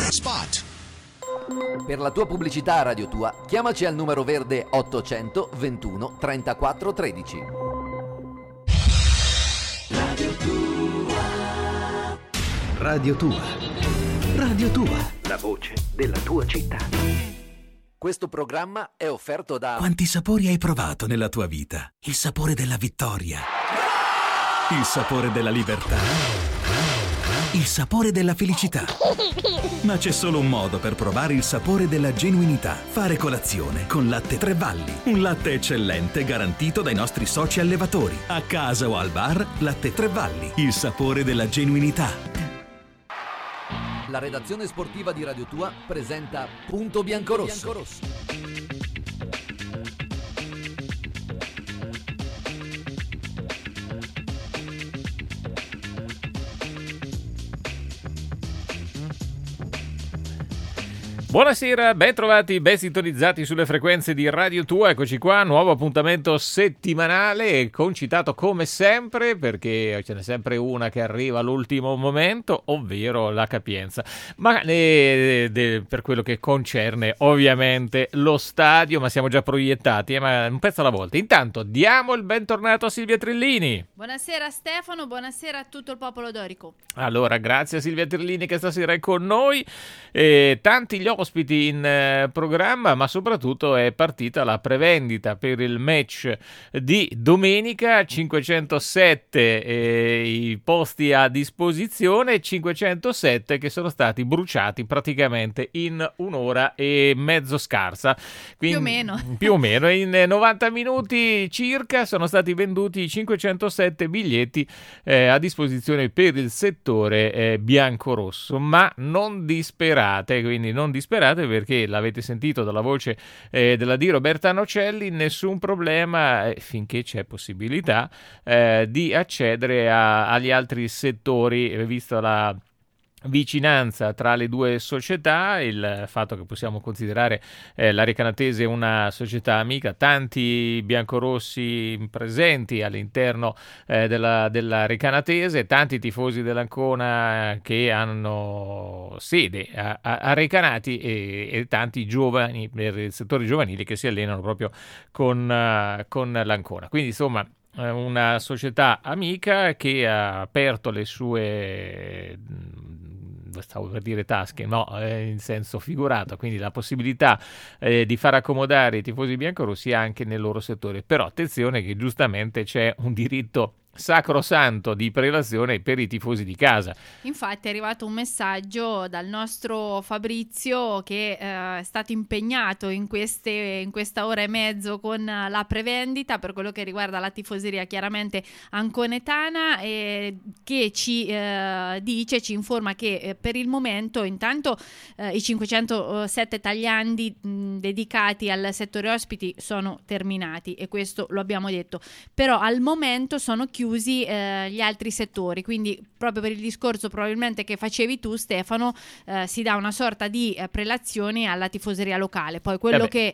Spot. Per la tua pubblicità a Radio Tua, chiamaci al numero verde 800 21 34 13. Radio Tua. Radio Tua. Radio Tua. La voce della tua città. Questo programma è offerto da... Quanti sapori hai provato nella tua vita? Il sapore della vittoria, il sapore della libertà, il sapore della felicità. Ma c'è solo un modo per provare il sapore della genuinità: fare colazione con Latte Tre Valli. Un latte eccellente garantito dai nostri soci allevatori. A casa o al bar, Latte Tre Valli, il sapore della genuinità. La redazione sportiva di Radio Tua presenta Punto Biancorosso. Buonasera, ben trovati, ben sintonizzati sulle frequenze di Radio Tua. Eccoci qua, nuovo appuntamento settimanale, concitato come sempre perché ce n'è sempre una che arriva all'ultimo momento, ovvero la capienza. Ma per quello che concerne ovviamente lo stadio, ma siamo già proiettati, ma un pezzo alla volta. Intanto diamo il bentornato a Silvia Trillini. Buonasera Stefano, buonasera a tutto il popolo dorico. Allora, grazie a Silvia Trillini che stasera è con noi. Tanti gli ospiti in programma, ma soprattutto è partita la prevendita per il match di domenica. 507 i posti a disposizione, 507 che sono stati bruciati praticamente in un'ora e mezzo scarsa. Quindi, più o meno in 90 minuti circa sono stati venduti 507 biglietti a disposizione per il settore biancorosso. Ma non disperate, quindi non disperate perché l'avete sentito dalla voce della di Roberta Nocelli, nessun problema finché c'è possibilità di accedere agli altri settori, visto la vicinanza tra le due società, il fatto che possiamo considerare la Recanatese una società amica, tanti biancorossi presenti all'interno della Recanatese, tanti tifosi dell'Ancona che hanno sede a Recanati e tanti giovani per il settore giovanile che si allenano proprio con l'Ancona. Quindi insomma una società amica che ha aperto le sue, stavo per dire tasche, no, in senso figurato, quindi la possibilità di far accomodare i tifosi biancorossi anche nel loro settore. Però attenzione che giustamente c'è un diritto sacrosanto di prelazione per i tifosi di casa. Infatti è arrivato un messaggio dal nostro Fabrizio che è stato impegnato in questa ora e mezzo con la prevendita per quello che riguarda la tifoseria chiaramente anconetana, che ci informa che per il momento intanto i 507 tagliandi dedicati al settore ospiti sono terminati, e questo lo abbiamo detto, però al momento sono chiusi gli altri settori, quindi proprio per il discorso probabilmente che facevi tu Stefano, si dà una sorta di prelazione alla tifoseria locale, poi quello che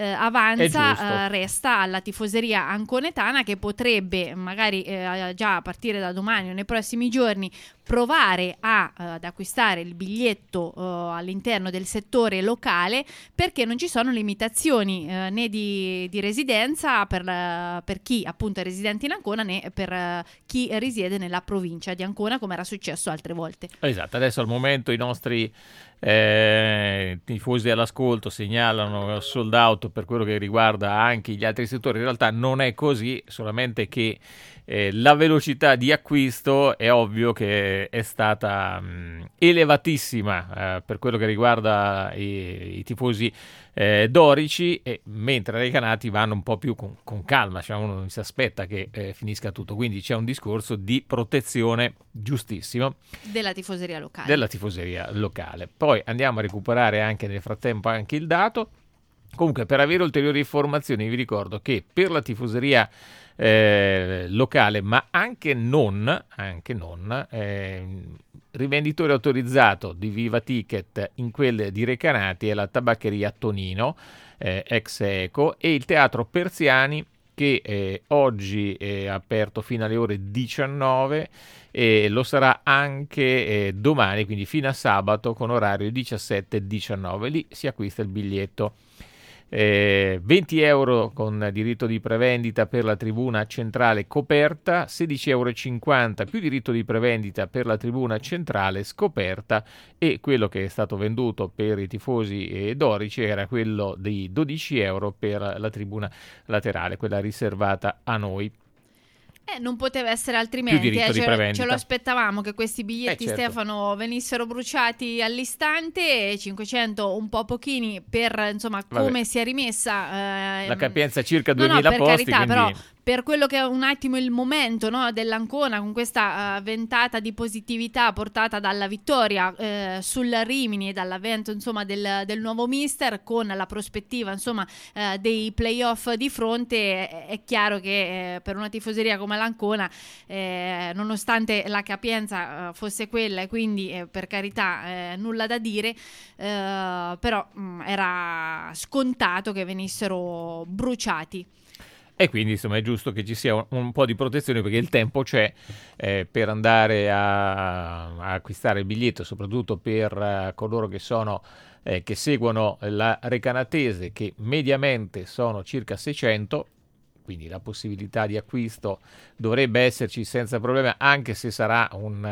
avanza resta alla tifoseria anconetana, che potrebbe magari già a partire da domani o nei prossimi giorni provare ad acquistare il biglietto all'interno del settore locale, perché non ci sono limitazioni né di residenza per chi appunto è residente in Ancona, né per chi risiede nella provincia di Ancona, come era successo altre volte. Esatto, adesso al momento i nostri tifosi all'ascolto segnalano sold out per quello che riguarda anche gli altri settori. In realtà non è così, solamente che la velocità di acquisto è ovvio che è stata elevatissima per quello che riguarda i tifosi dorici, e mentre i recanati vanno un po' più con calma, cioè uno non si aspetta che finisca tutto, quindi c'è un discorso di protezione giustissimo della tifoseria locale. Poi andiamo a recuperare anche nel frattempo anche il dato. Comunque, per avere ulteriori informazioni vi ricordo che per la tifoseria locale, ma anche non rivenditore autorizzato di Viva Ticket in quelle di Recanati è la tabaccheria Tonino, ex Eco, e il teatro Persiani, che oggi è aperto fino alle ore 19 e lo sarà anche domani, quindi fino a sabato, con orario 17-19. Lì si acquista il biglietto. 20 euro con diritto di prevendita per la tribuna centrale coperta, 16,50 euro più diritto di prevendita per la tribuna centrale scoperta, e quello che è stato venduto per i tifosi dorici era quello di 12 euro per la tribuna laterale, quella riservata a noi. Non poteva essere altrimenti, ce lo aspettavamo che questi biglietti, certo, Stefano, venissero bruciati all'istante. 500 un po' pochini per, insomma, come si è rimessa la capienza circa 2000 per posti, carità, quindi... però per quello che è un attimo il momento, no, dell'Ancona, con questa ventata di positività portata dalla vittoria sul Rimini e dall'avvento, insomma, del nuovo mister, con la prospettiva, insomma, dei playoff di fronte, è chiaro che per una tifoseria come l'Ancona, nonostante la capienza fosse quella, e quindi per carità nulla da dire, però era scontato che venissero bruciati. E quindi, insomma, è giusto che ci sia un po' di protezione, perché il tempo c'è per andare a acquistare il biglietto, soprattutto per coloro che sono che seguono la Recanatese, che mediamente sono circa 600, quindi la possibilità di acquisto dovrebbe esserci senza problema, anche se sarà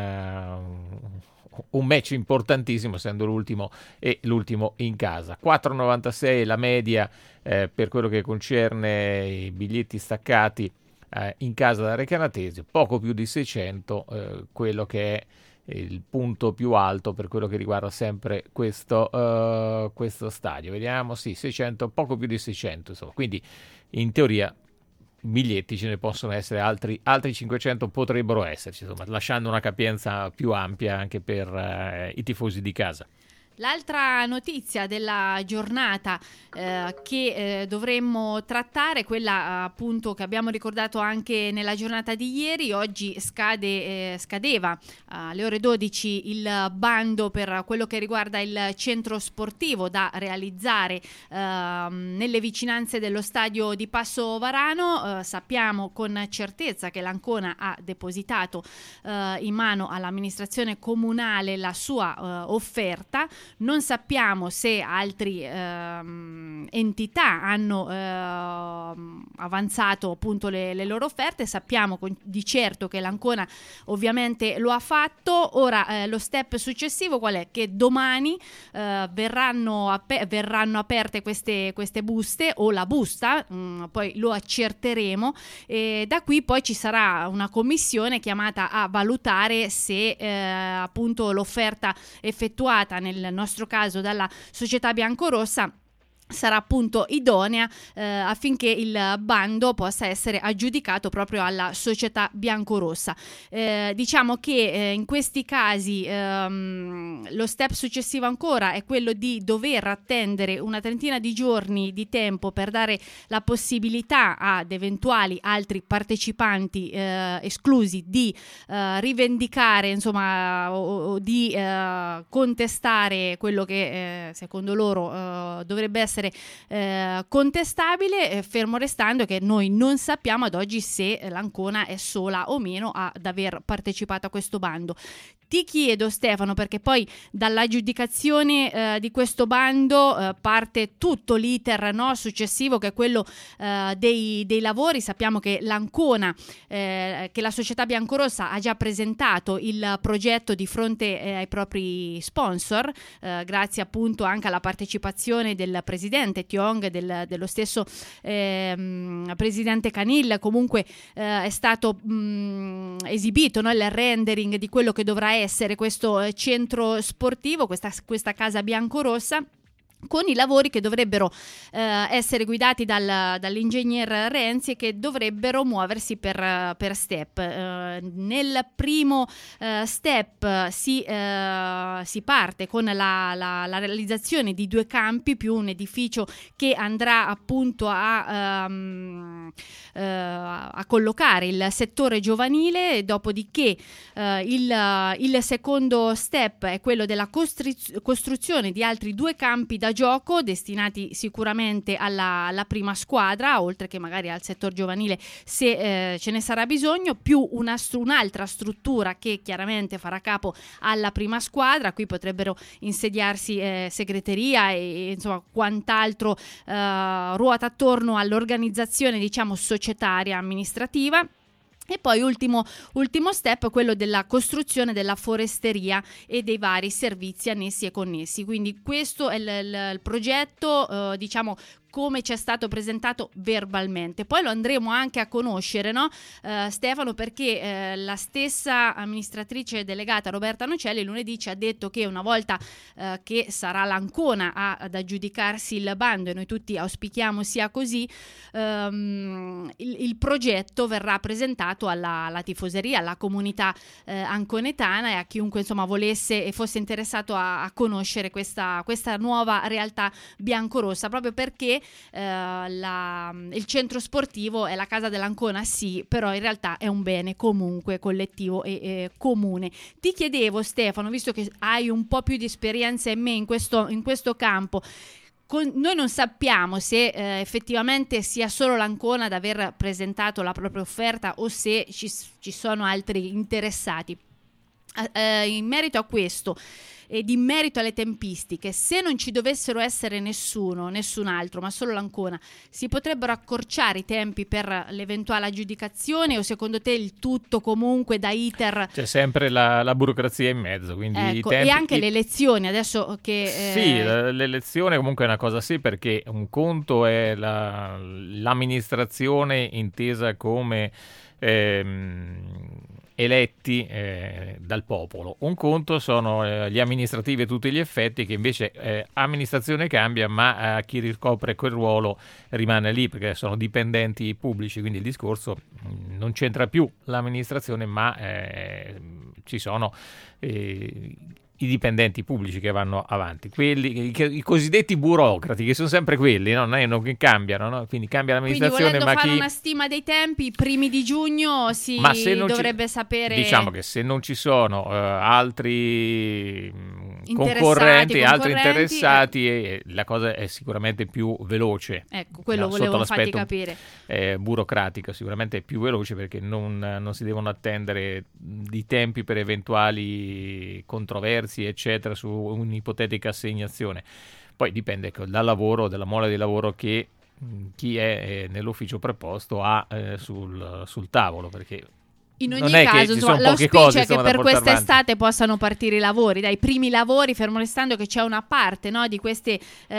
un match importantissimo, essendo l'ultimo in casa. 4,96 la media per quello che concerne i biglietti staccati in casa da Recanatese, poco più di 600 quello che è il punto più alto per quello che riguarda sempre questo stadio. Vediamo, sì, 600, poco più di 600, insomma. Quindi in teoria biglietti ce ne possono essere, altri 500 potrebbero esserci, insomma, lasciando una capienza più ampia anche per i tifosi di casa. L'altra notizia della giornata che dovremmo trattare, quella appunto che abbiamo ricordato anche nella giornata di ieri. Oggi scadeva alle ore 12 il bando per quello che riguarda il centro sportivo da realizzare nelle vicinanze dello stadio di Passo Varano. Sappiamo con certezza che l'Ancona ha depositato in mano all'amministrazione comunale la sua offerta. Non sappiamo se altre entità hanno avanzato appunto le loro offerte. Sappiamo di certo che l'Ancona ovviamente lo ha fatto. Ora lo step successivo qual è? Che domani verranno aperte queste buste, o la busta, poi lo accerteremo, e da qui poi ci sarà una commissione chiamata a valutare se appunto l'offerta effettuata nel nostro caso dalla società biancorossa sarà appunto idonea affinché il bando possa essere aggiudicato proprio alla società biancorossa. Diciamo che in questi casi lo step successivo ancora è quello di dover attendere una trentina di giorni di tempo per dare la possibilità ad eventuali altri partecipanti esclusi di rivendicare, insomma, o di contestare quello che secondo loro dovrebbe essere contestabile, fermo restando che noi non sappiamo ad oggi se l'Ancona è sola o meno ad aver partecipato a questo bando. Ti chiedo, Stefano, perché poi dall'aggiudicazione di questo bando parte tutto l'iter, no, successivo, che è quello dei lavori. Sappiamo che l'Ancona, che la società biancorossa ha già presentato il progetto di fronte ai propri sponsor, grazie appunto anche alla partecipazione del presidente Tiong, dello stesso presidente Canil. Comunque è stato esibito, no, il rendering di quello che dovrà essere questo centro sportivo, questa casa biancorossa, con i lavori che dovrebbero essere guidati dall'ingegner Renzi e che dovrebbero muoversi per step. Nel primo step si parte con la realizzazione di 2 campi più un edificio che andrà appunto a collocare il settore giovanile. Dopodiché il secondo step è quello della costruzione di altri 2 campi da da gioco destinati sicuramente alla prima squadra, oltre che magari al settore giovanile se ce ne sarà bisogno, più un'altra struttura che chiaramente farà capo alla prima squadra. Qui potrebbero insediarsi segreteria e insomma quant'altro ruota attorno all'organizzazione, diciamo, societaria amministrativa. E poi ultimo step, quello della costruzione della foresteria e dei vari servizi annessi e connessi. Quindi questo è il progetto, diciamo, come ci è stato presentato verbalmente. Poi lo andremo anche a conoscere, no? Stefano, perché la stessa amministratrice delegata Roberta Nocelli lunedì ci ha detto che una volta che sarà l'Ancona ad aggiudicarsi il bando, e noi tutti auspichiamo sia così, il progetto verrà presentato alla tifoseria, alla comunità anconetana e a chiunque insomma volesse e fosse interessato a conoscere questa nuova realtà biancorossa, proprio perché il centro sportivo è la casa dell'Ancona, sì, però in realtà è un bene comunque collettivo e comune. Ti chiedevo, Stefano, visto che hai un po' più di esperienza in me in questo campo, noi non sappiamo se effettivamente sia solo l'Ancona ad aver presentato la propria offerta o se ci sono altri interessati. In merito a questo ed in merito alle tempistiche, se non ci dovessero essere nessun altro, ma solo l'Ancona, si potrebbero accorciare i tempi per l'eventuale aggiudicazione, o secondo te il tutto comunque da iter? C'è sempre la burocrazia in mezzo, quindi i tempi, e anche le elezioni adesso che sì, l'elezione comunque è una cosa, sì, perché un conto è l'amministrazione intesa come eletti dal popolo, un conto sono gli amministrativi a tutti gli effetti, che invece amministrazione cambia, ma chi ricopre quel ruolo rimane lì perché sono dipendenti pubblici, quindi il discorso non c'entra più l'amministrazione, ma ci sono i dipendenti pubblici che vanno avanti, quelli i cosiddetti burocrati, che sono sempre quelli, no? Non cambiano, no? Quindi cambia l'amministrazione, quindi, ma fare una stima dei tempi, i primi di giugno dovrebbe sapere. Diciamo che se non ci sono altri concorrenti, altri interessati, la cosa è sicuramente più veloce. Ecco, quello volevo farti capire. Burocratico, sicuramente è più veloce perché non si devono attendere di tempi per eventuali controversie, eccetera, su un'ipotetica assegnazione. Poi dipende dal lavoro, dalla mole di lavoro che chi è nell'ufficio preposto ha sul tavolo, perché in ogni caso l'auspicio è che per quest'estate possano partire i lavori, dai primi lavori, fermo restando che c'è una parte, no, di queste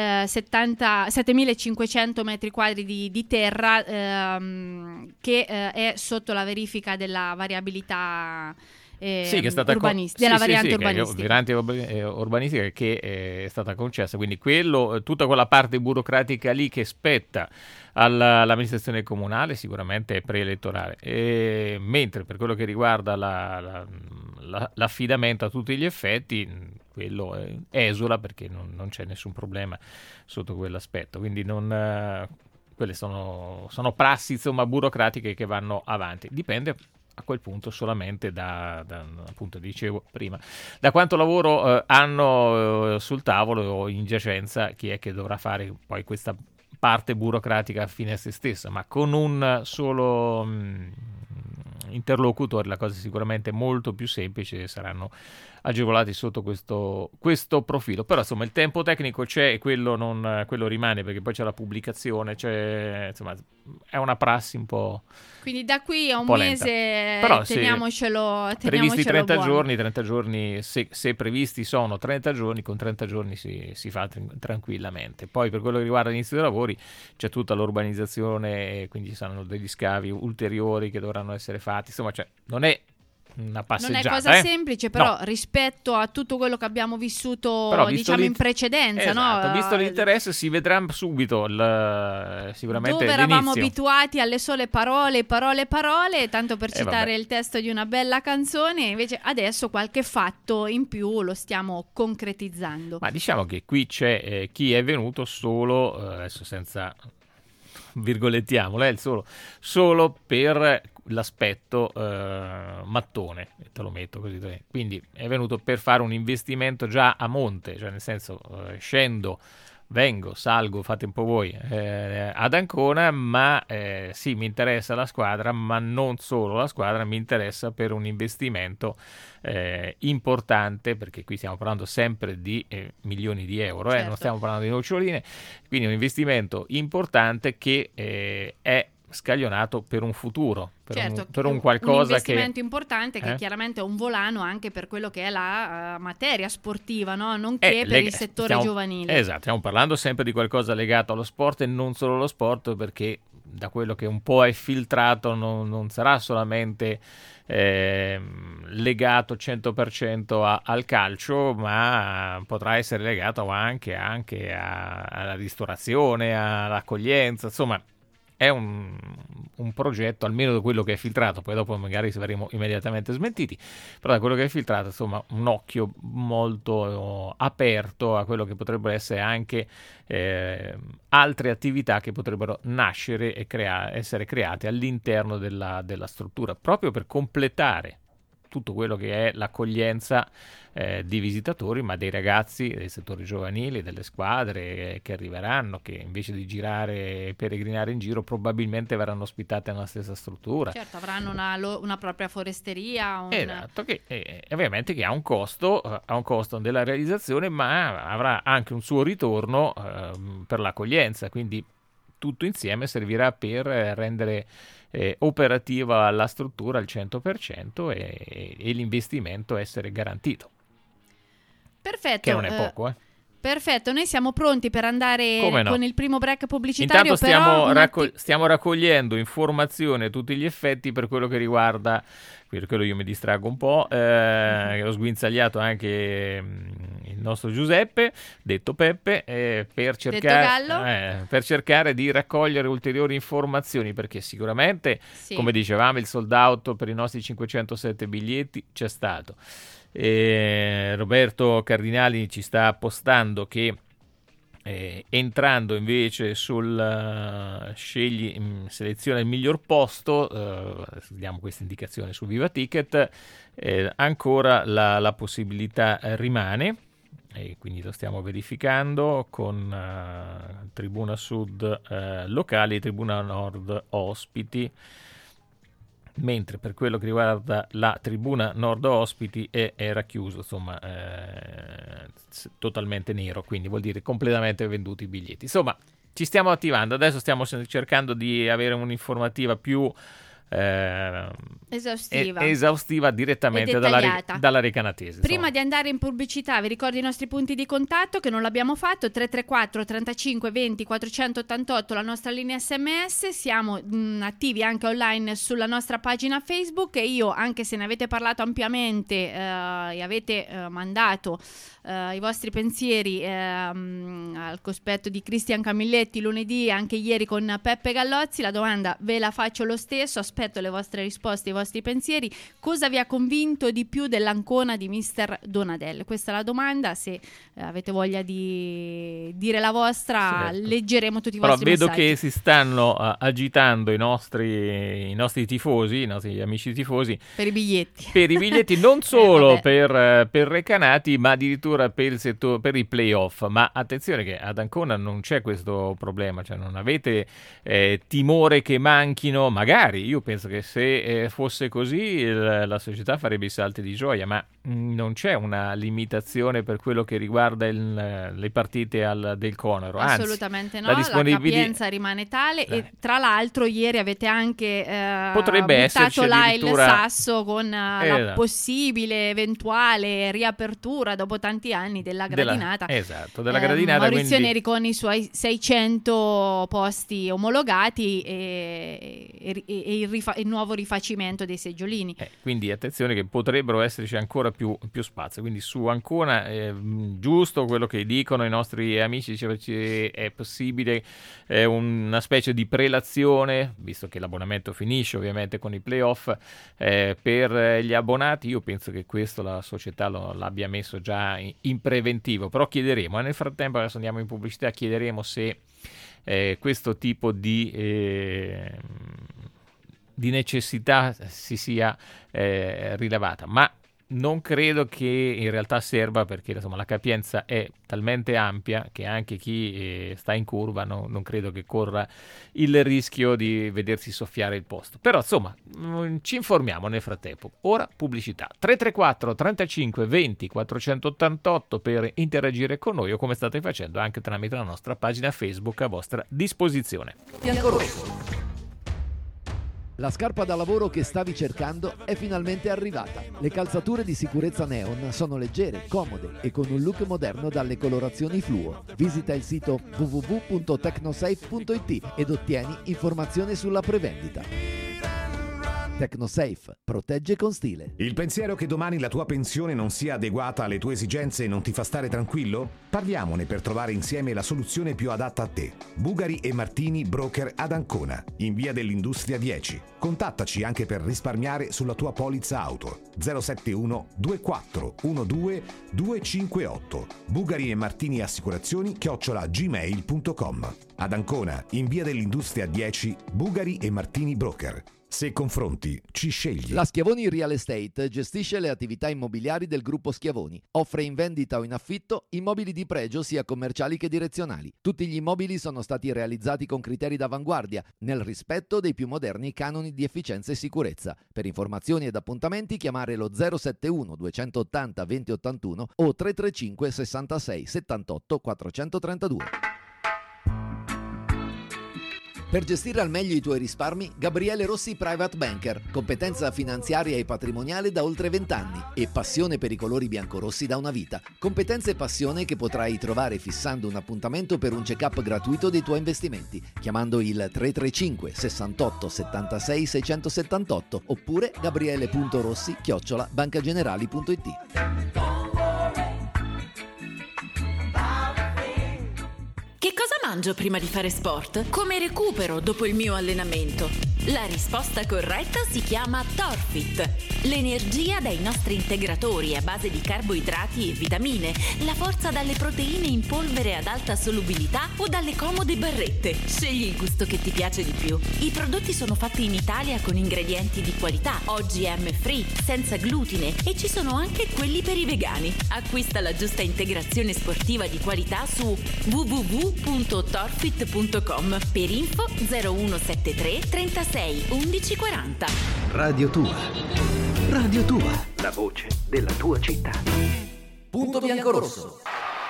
7.500 metri quadri di terra che è sotto la verifica della variabilità sì, che è stata della variante urbanistica. Variante urbanistica che è stata concessa, quindi tutta quella parte burocratica lì che spetta all'amministrazione comunale sicuramente è preelettorale, mentre per quello che riguarda l'affidamento a tutti gli effetti, quello esula perché non c'è nessun problema sotto quell'aspetto, quindi quelle sono prassi insomma burocratiche che vanno avanti, dipende a quel punto solamente appunto dicevo prima, da quanto lavoro hanno sul tavolo o in giacenza chi è che dovrà fare poi questa parte burocratica fine a se stessa, ma con un solo interlocutore la cosa è sicuramente molto più semplice, saranno agevolati sotto questo profilo. Però insomma il tempo tecnico c'è e quello rimane, perché poi c'è la pubblicazione, insomma è una prassi un po'. Quindi da qui a un mese però, teniamocelo previsti 30 buono. giorni, 30 giorni se previsti sono 30 giorni, con 30 giorni si fa tranquillamente. Poi per quello che riguarda l'inizio dei lavori c'è tutta l'urbanizzazione, quindi ci saranno degli scavi ulteriori che dovranno essere fatti, insomma non è una passeggiata. Non è cosa semplice, però no, rispetto a tutto quello che abbiamo vissuto in precedenza, esatto, no? Visto l'interesse si vedrà subito sicuramente dove eravamo abituati alle sole parole, tanto per citare il testo di una bella canzone, invece adesso qualche fatto in più lo stiamo concretizzando. Ma diciamo che qui c'è chi è venuto solo, adesso senza virgolettiamolo, solo per l'aspetto mattone, te lo metto così, quindi è venuto per fare un investimento già a monte, cioè nel senso scendo vengo, salgo, fate un po' voi, ad Ancona, ma sì, mi interessa la squadra, ma non solo la squadra, mi interessa per un investimento importante, perché qui stiamo parlando sempre di milioni di euro, Certo. non stiamo parlando di noccioline, quindi un investimento importante che è scaglionato per un futuro, per un qualcosa un investimento importante che eh? chiaramente è un volano anche per quello che è la materia sportiva, no? Nonché per il settore giovanile. Esatto, stiamo parlando sempre di qualcosa legato allo sport e non solo allo sport, perché da quello che un po' è filtrato non sarà solamente legato 100% al calcio, ma potrà essere legato anche alla ristorazione, all'accoglienza, insomma è un progetto, almeno da quello che è filtrato, poi dopo magari saremo immediatamente smentiti, però da quello che è filtrato, insomma, un occhio molto aperto a quello che potrebbero essere anche altre attività che potrebbero nascere e essere create all'interno della struttura, proprio per completare tutto quello che è l'accoglienza di visitatori, ma dei ragazzi dei settori giovanili, delle squadre che arriveranno, che invece di girare e peregrinare in giro probabilmente verranno ospitate nella stessa struttura. Certo, avranno una propria foresteria. Esatto, che ovviamente che ha un costo della realizzazione, ma avrà anche un suo ritorno per l'accoglienza, quindi tutto insieme servirà per rendere operativa la struttura al 100% e l'investimento essere garantito. Perfetto. Che non è poco, Perfetto, noi siamo pronti per andare con il primo break pubblicitario. Intanto stiamo raccogliendo informazioni a tutti gli effetti per quello che riguarda, per quello io mi distraggo un po', ho sguinzagliato anche il nostro Giuseppe, detto Peppe, per cercare di raccogliere ulteriori informazioni, perché sicuramente, come dicevamo, il sold out per i nostri 507 biglietti c'è stato. Roberto Cardinali ci sta appostando che entrando invece sul seleziona il miglior posto, diamo questa indicazione su Viva Ticket, ancora la possibilità rimane, e quindi lo stiamo verificando con Tribuna Sud locali e Tribuna Nord ospiti, mentre per quello che riguarda la Tribuna Nord ospiti era chiuso, insomma, totalmente nero, quindi vuol dire completamente venduti i biglietti. Insomma, ci stiamo attivando, adesso stiamo cercando di avere un'informativa più esaustiva direttamente dalla Recanatese. Prima di andare in pubblicità vi ricordo i nostri punti di contatto, che non l'abbiamo fatto: 334 35 20 488 la nostra linea SMS. Siamo attivi anche online sulla nostra pagina Facebook, e io, anche se ne avete parlato ampiamente e avete mandato i vostri pensieri al cospetto di Cristian Camilletti lunedì, anche ieri con Peppe Gallozzi, la domanda ve la faccio lo stesso, aspetto le vostre risposte, i vostri pensieri. Cosa vi ha convinto di più dell'Ancona di mister Donadel? Questa è la domanda, se avete voglia di dire la vostra, certo, leggeremo tutti i vostri messaggi. Però vedo che si stanno agitando i nostri tifosi, i nostri amici tifosi, per i biglietti non solo per Recanati, ma addirittura per i playoff. Ma attenzione che ad Ancona non c'è questo problema, cioè non avete timore che manchino. Magari io penso che se fosse così la società farebbe i salti di gioia, ma non c'è una limitazione per quello che riguarda le partite del Conero. Assolutamente Anzi, no, la capienza rimane tale, e tra l'altro ieri avete anche buttato là il sasso con la possibile eventuale riapertura dopo tanti anni della gradinata. Della gradinata. Maurizio Neri con i suoi 600 posti omologati e il nuovo rifacimento dei seggiolini. Quindi attenzione che potrebbero esserci ancora più spazio. Quindi su Ancona giusto quello che dicono i nostri amici, è possibile una specie di prelazione, visto che l'abbonamento finisce ovviamente con i playoff, per gli abbonati. Io penso che questo la società l'abbia messo già in preventivo, però chiederemo, nel frattempo, adesso andiamo in pubblicità, chiederemo se questo tipo di necessità si sia rilevata, ma non credo che in realtà serva, perché insomma la capienza è talmente ampia che anche chi sta in curva non credo che corra il rischio di vedersi soffiare il posto. Però insomma ci informiamo nel frattempo. Ora pubblicità. 334 35 20 488 per interagire con noi, o come state facendo anche tramite la nostra pagina Facebook a vostra disposizione. Biancorosso. La scarpa da lavoro che stavi cercando è finalmente arrivata. Le calzature di sicurezza Neon sono leggere, comode e con un look moderno dalle colorazioni fluo. Visita il sito www.tecnosafe.it ed ottieni informazioni sulla prevendita. TecnoSafe, protegge con stile. Il pensiero che domani la tua pensione non sia adeguata alle tue esigenze non ti fa stare tranquillo? Parliamone per trovare insieme la soluzione più adatta a te. Bugari e Martini Broker ad Ancona, in via dell'Industria 10. Contattaci anche per risparmiare sulla tua polizza auto. 071 24 12 258. Bugari e Martini Assicurazioni @gmail.com. Ad Ancona, in via dell'Industria 10, Bugari e Martini Broker. Se confronti, ci scegli. La Schiavoni Real Estate gestisce le attività immobiliari del gruppo Schiavoni. Offre in vendita o in affitto immobili di pregio sia commerciali che direzionali. Tutti gli immobili sono stati realizzati con criteri d'avanguardia, nel rispetto dei più moderni canoni di efficienza e sicurezza. Per informazioni ed appuntamenti chiamare lo 071 280 2081 o 335 66 78 432. Per gestire al meglio i tuoi risparmi, Gabriele Rossi Private Banker, competenza finanziaria e patrimoniale da oltre 20 anni e passione per i colori biancorossi da una vita. Competenza e passione che potrai trovare fissando un appuntamento per un check-up gratuito dei tuoi investimenti, chiamando il 335 68 76 678 oppure gabriele.rossi@bancagenerali.it. Che cosa mangio prima di fare sport? Come recupero dopo il mio allenamento? La risposta corretta si chiama Torfit. L'energia dai nostri integratori a base di carboidrati e vitamine, la forza dalle proteine in polvere ad alta solubilità o dalle comode barrette. Scegli il gusto che ti piace di più. I prodotti sono fatti in Italia con ingredienti di qualità, OGM free, senza glutine e ci sono anche quelli per i vegani. Acquista la giusta integrazione sportiva di qualità su www.torfit.com. Per info 0173 36 11 40. Radio Tua. Radio Tua. La voce della tua città. Punto Biancorosso.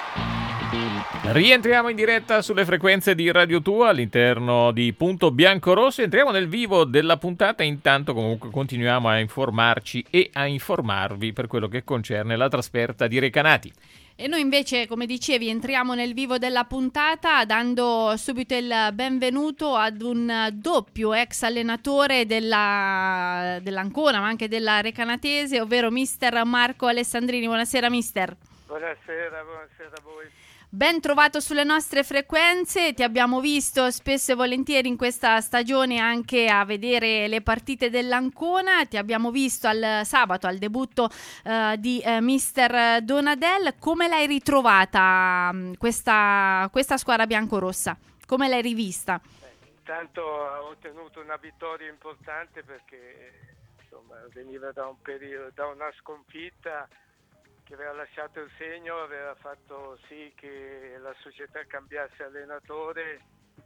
Rientriamo in diretta sulle frequenze di Radio Tua all'interno di Punto Biancorosso. Entriamo nel vivo della puntata. Intanto comunque continuiamo a informarci e a informarvi per quello che concerne la trasferta di Recanati. E noi invece, come dicevi, entriamo nel vivo della puntata dando subito il benvenuto ad un doppio ex allenatore dell'Ancona, ma anche della Recanatese, ovvero mister Marco Alessandrini. Buonasera mister. Buonasera a voi. Ben trovato sulle nostre frequenze, ti abbiamo visto spesso e volentieri in questa stagione anche a vedere le partite dell'Ancona, ti abbiamo visto al sabato al debutto di mister Donadel. Come l'hai ritrovata questa squadra biancorossa? Come l'hai rivista? Intanto ho ottenuto una vittoria importante perché insomma veniva da un periodo, da una sconfitta che aveva lasciato il segno, aveva fatto sì che la società cambiasse allenatore.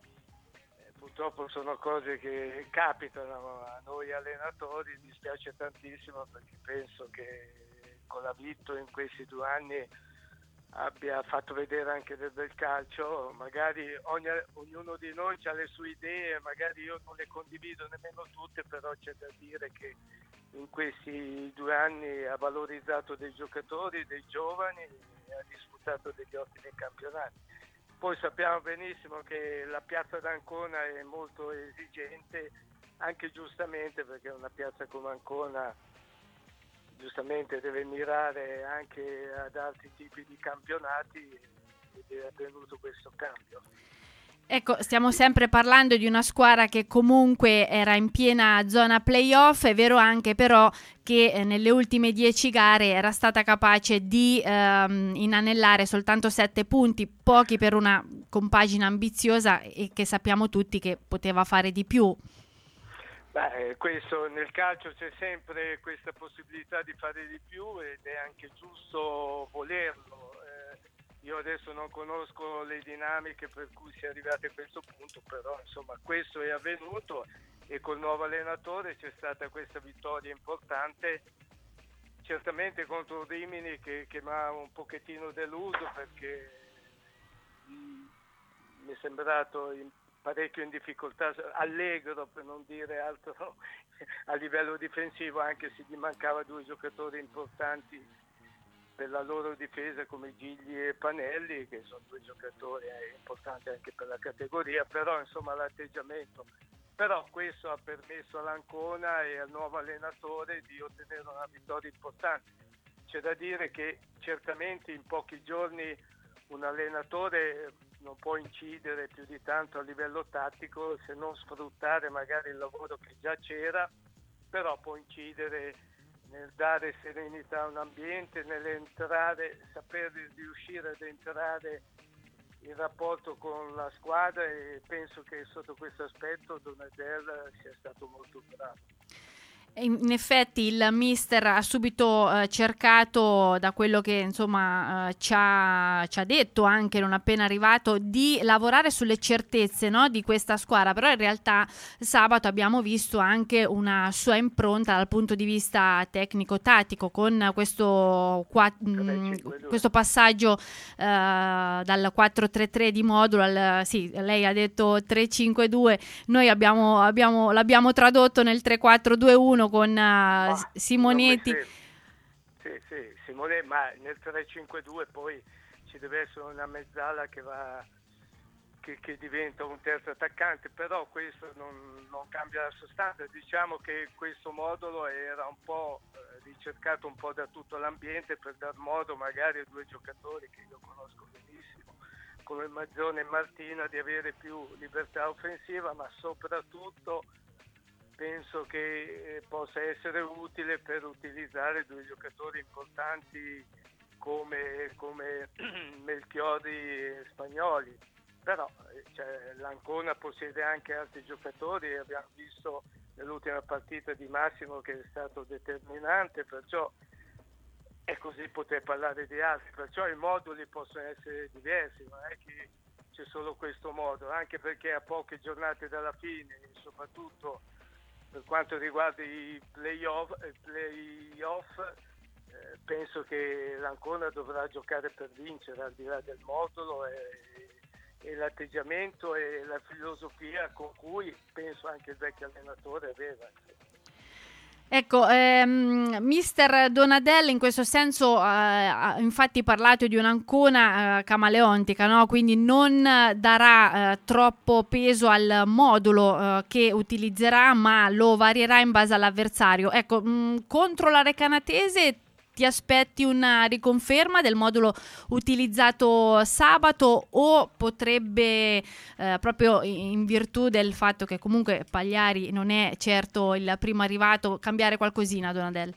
Purtroppo sono cose che capitano a noi allenatori, mi dispiace tantissimo perché penso che con la Vitto in questi 2 anni abbia fatto vedere anche del bel calcio. Magari ognuno di noi ha le sue idee, magari io non le condivido nemmeno tutte, però c'è da dire che in questi 2 anni ha valorizzato dei giocatori, dei giovani e ha disputato degli ottimi campionati. Poi sappiamo benissimo che la piazza d'Ancona è molto esigente, anche giustamente, perché una piazza come Ancona giustamente deve mirare anche ad altri tipi di campionati ed è avvenuto questo cambio. Ecco, stiamo sempre parlando di una squadra che comunque era in piena zona playoff. È vero anche però che nelle ultime 10 gare era stata capace di inanellare soltanto 7 punti, pochi per una compagine ambiziosa e che sappiamo tutti che poteva fare di più. Questo nel calcio c'è sempre questa possibilità di fare di più ed è anche giusto volerlo. Io adesso non conosco le dinamiche per cui si è arrivati a questo punto, però insomma questo è avvenuto e col nuovo allenatore c'è stata questa vittoria importante, certamente contro Rimini che mi ha un pochettino deluso perché mi è sembrato parecchio in difficoltà, allegro per non dire altro a livello difensivo, anche se gli mancava 2 giocatori importanti per la loro difesa come Gigli e Panelli, che sono 2 giocatori importanti anche per la categoria, però insomma l'atteggiamento. Però questo ha permesso all'Ancona e al nuovo allenatore di ottenere una vittoria importante. C'è da dire che certamente in pochi giorni un allenatore non può incidere più di tanto a livello tattico se non sfruttare magari il lavoro che già c'era, però può incidere nel dare serenità a un ambiente, nell'entrare, saper riuscire ad entrare in rapporto con la squadra, e penso che sotto questo aspetto Donadel sia stato molto bravo. In effetti il mister ha subito cercato, da quello che insomma ci ha detto anche non appena arrivato, di lavorare sulle certezze, no, di questa squadra, però in realtà sabato abbiamo visto anche una sua impronta dal punto di vista tecnico-tattico con questo passaggio dal 4-3-3 di modulo al, sì, lei ha detto 3-5-2, noi l'abbiamo tradotto nel 3-4-2-1 con Simonetti. Sì, Simonetti, ma nel 3-5-2 poi ci deve essere una mezzala che diventa un terzo attaccante, però questo non cambia la sostanza. Diciamo che questo modulo era un po' ricercato un po' da tutto l'ambiente per dar modo magari a 2 giocatori che io conosco benissimo come Mazzone e Martina di avere più libertà offensiva, ma soprattutto penso che possa essere utile per utilizzare 2 giocatori importanti come Melchiori e Spagnoli. Però l'Ancona possiede anche altri giocatori, abbiamo visto nell'ultima partita di Massimo che è stato determinante, perciò è così, poter parlare di altri, perciò i moduli possono essere diversi, non è che c'è solo questo modo, anche perché a poche giornate dalla fine, e soprattutto per quanto riguarda i playoff, penso che l'Ancona dovrà giocare per vincere, al di là del modulo e l'atteggiamento e la filosofia con cui penso anche il vecchio allenatore aveva. Ecco, mister Donadel in questo senso ha infatti parlato di un'Ancona camaleontica, no? Quindi non darà troppo peso al modulo che utilizzerà, ma lo varierà in base all'avversario. Ecco, contro la Recanatese ti aspetti una riconferma del modulo utilizzato sabato, o potrebbe proprio in virtù del fatto che comunque Pagliari non è certo il primo arrivato, cambiare qualcosina, Donadel?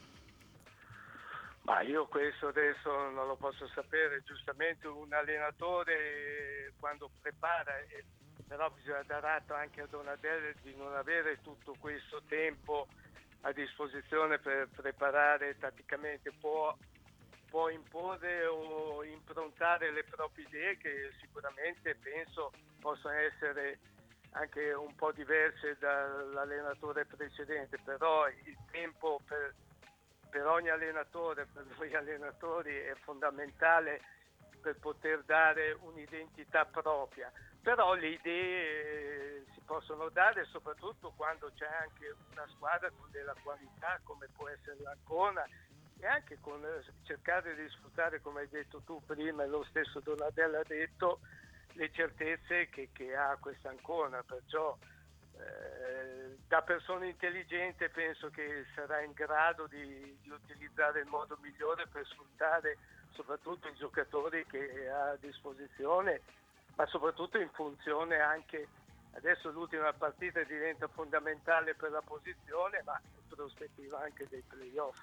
Ma io questo adesso non lo posso sapere, giustamente un allenatore quando prepara, però bisogna dare atto anche a Donadel di non avere tutto questo tempo a disposizione per preparare tatticamente, può imporre o improntare le proprie idee che sicuramente penso possono essere anche un po' diverse dall'allenatore precedente, però il tempo per ogni allenatore, per noi allenatori è fondamentale per poter dare un'identità propria. Però le idee si possono dare soprattutto quando c'è anche una squadra con della qualità come può essere l'Ancona, e anche con cercare di sfruttare, come hai detto tu prima e lo stesso Donadel ha detto, le certezze che ha questa Ancona. Perciò da persona intelligente penso che sarà in grado di utilizzare il modo migliore per sfruttare soprattutto i giocatori che ha a disposizione, ma soprattutto in funzione anche, adesso l'ultima partita diventa fondamentale per la posizione, ma in prospettiva anche dei playoff.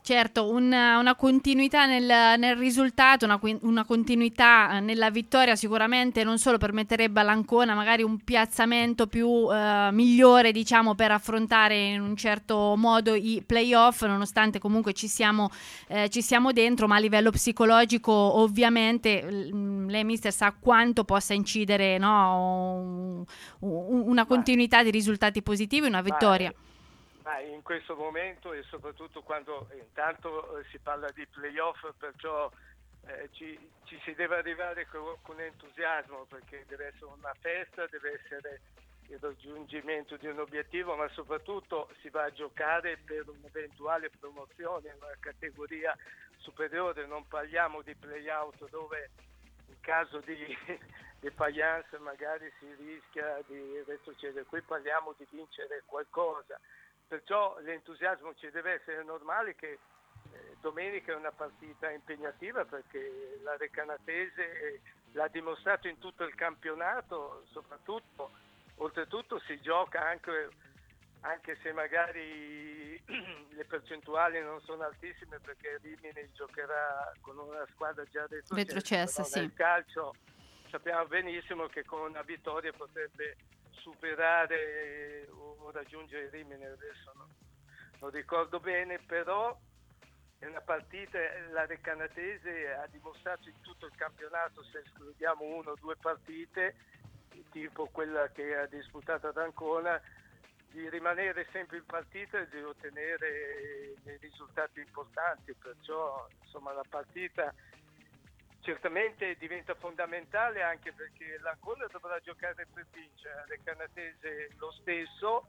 Certo, una continuità nel risultato, una continuità nella vittoria sicuramente non solo permetterebbe all'Ancona magari un piazzamento più migliore, diciamo, per affrontare in un certo modo i playoff, nonostante comunque ci siamo dentro, ma a livello psicologico ovviamente lei mister sa quanto possa incidere, no, una continuità di risultati positivi, una vittoria. Ma in questo momento, e soprattutto quando intanto si parla di playoff, perciò ci si deve arrivare con entusiasmo, perché deve essere una festa, deve essere il raggiungimento di un obiettivo, ma soprattutto si va a giocare per un'eventuale promozione in una categoria superiore. Non parliamo di play-out dove in caso di defiance magari si rischia di retrocedere, qui parliamo di vincere qualcosa. Perciò l'entusiasmo ci deve essere, normale che domenica è una partita impegnativa, perché la Recanatese l'ha dimostrato in tutto il campionato, soprattutto, oltretutto si gioca anche se magari le percentuali non sono altissime, perché Rimini giocherà con una squadra già retrocessa, sì. Nel calcio sappiamo benissimo che con una vittoria potrebbe superare o raggiungere Rimini, adesso non ricordo bene, però è una partita, la Recanatese ha dimostrato in tutto il campionato, se escludiamo 1 o 2 partite, tipo quella che ha disputato ad Ancona, di rimanere sempre in partita e di ottenere dei risultati importanti. Perciò insomma la partita certamente diventa fondamentale, anche perché l'Ancona dovrà giocare per vincere, la Recanatese lo stesso,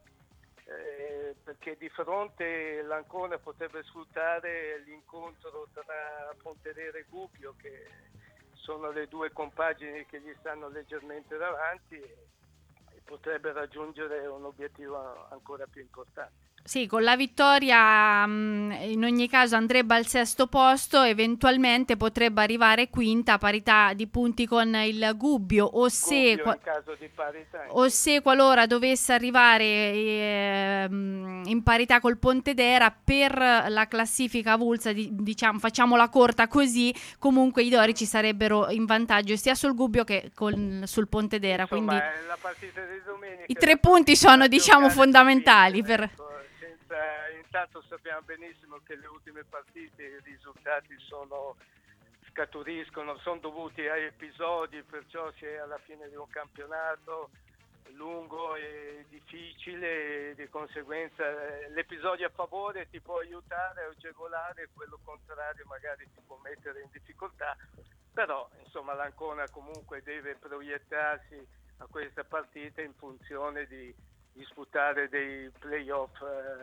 perché di fronte l'Ancona potrebbe sfruttare l'incontro tra Pontedera e Gubbio, che sono le 2 compagini che gli stanno leggermente davanti, e potrebbe raggiungere un obiettivo ancora più importante. Sì, con la vittoria in ogni caso andrebbe al 6° posto, eventualmente potrebbe arrivare quinta a parità di punti con il Gubbio, In caso di parità, o se qualora dovesse arrivare in parità col Pontedera, per la classifica avulsa, diciamo, facciamola corta così, comunque i dorici sarebbero in vantaggio sia sul Gubbio che sul Pontedera. Insomma, quindi la partita di domenica, i 3 punti sono, diciamo, fondamentali per... Intanto sappiamo benissimo che le ultime partite i risultati scaturiscono, sono dovuti a episodi, perciò si è alla fine di un campionato lungo e difficile, e di conseguenza l'episodio a favore ti può aiutare a agevolare, quello contrario magari ti può mettere in difficoltà, però insomma l'Ancona comunque deve proiettarsi a questa partita in funzione di disputare dei playoff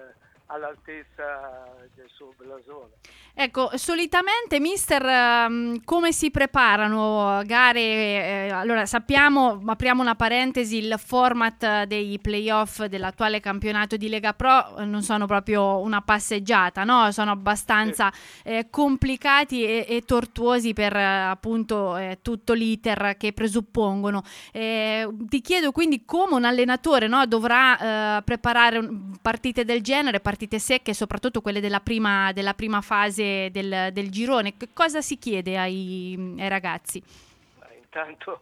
all'altezza del suo blasone. Ecco, solitamente mister, come si preparano gare? Allora sappiamo, apriamo una parentesi, il format dei playoff dell'attuale campionato di Lega Pro non sono proprio una passeggiata, no? Sono abbastanza complicati e tortuosi per appunto tutto l'iter che presuppongono. Ti chiedo quindi come un allenatore, no, dovrà preparare partite del genere, partite secche, soprattutto quelle della prima fase del girone. Che cosa si chiede ai ragazzi? Intanto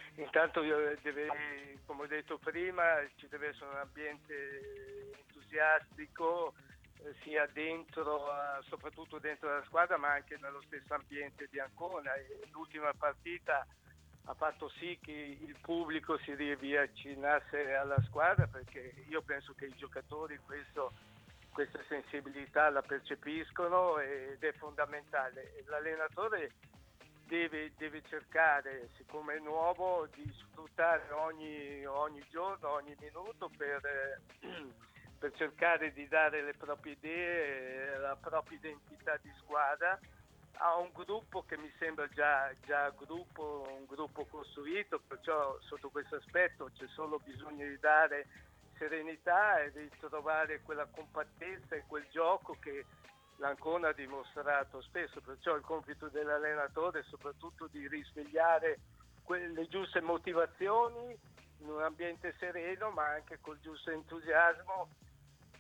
come ho detto prima, ci deve essere un ambiente entusiastico, sia dentro, soprattutto dentro la squadra, ma anche nello stesso ambiente di Ancona. L'ultima partita ha fatto sì che il pubblico si riavvicinasse alla squadra, perché io penso che i giocatori questa sensibilità la percepiscono ed è fondamentale. L'allenatore deve cercare, siccome è nuovo, di sfruttare ogni giorno, ogni minuto per cercare di dare le proprie idee, la propria identità di squadra a un gruppo che mi sembra già un gruppo costruito, perciò sotto questo aspetto c'è solo bisogno di dare serenità e di trovare quella compattezza e quel gioco che l'Ancona ha dimostrato spesso. Perciò il compito dell'allenatore è soprattutto di risvegliare le giuste motivazioni in un ambiente sereno, ma anche col giusto entusiasmo,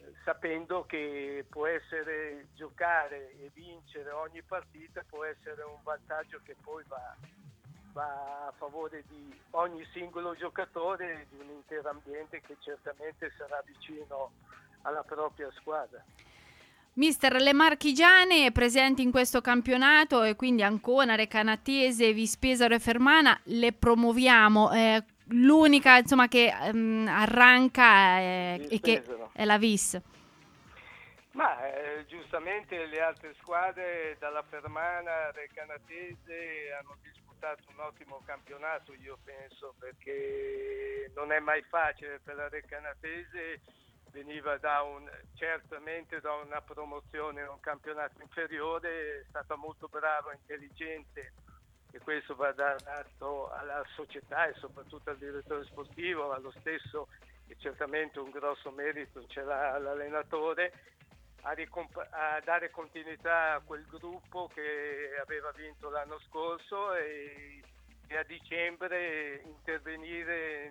sapendo che può essere giocare e vincere ogni partita, può essere un vantaggio che poi va a favore di ogni singolo giocatore e di un intero ambiente che certamente sarà vicino alla propria squadra. Mister, le marchigiane presenti in questo campionato e quindi Ancona, Recanatese, Vispesaro e Fermana le promuoviamo. L'unica insomma che arranca e che è la Vis. Ma giustamente le altre squadre dalla Fermana, Recanatese hanno disputato un ottimo campionato, io penso, perché non è mai facile per la Recanatese. Veniva certamente da una promozione in un campionato inferiore, è stata molto brava, intelligente, e questo va dato alla società e soprattutto al direttore sportivo, allo stesso, e certamente un grosso merito ce l'ha l'allenatore, a dare continuità a quel gruppo che aveva vinto l'anno scorso e a dicembre intervenire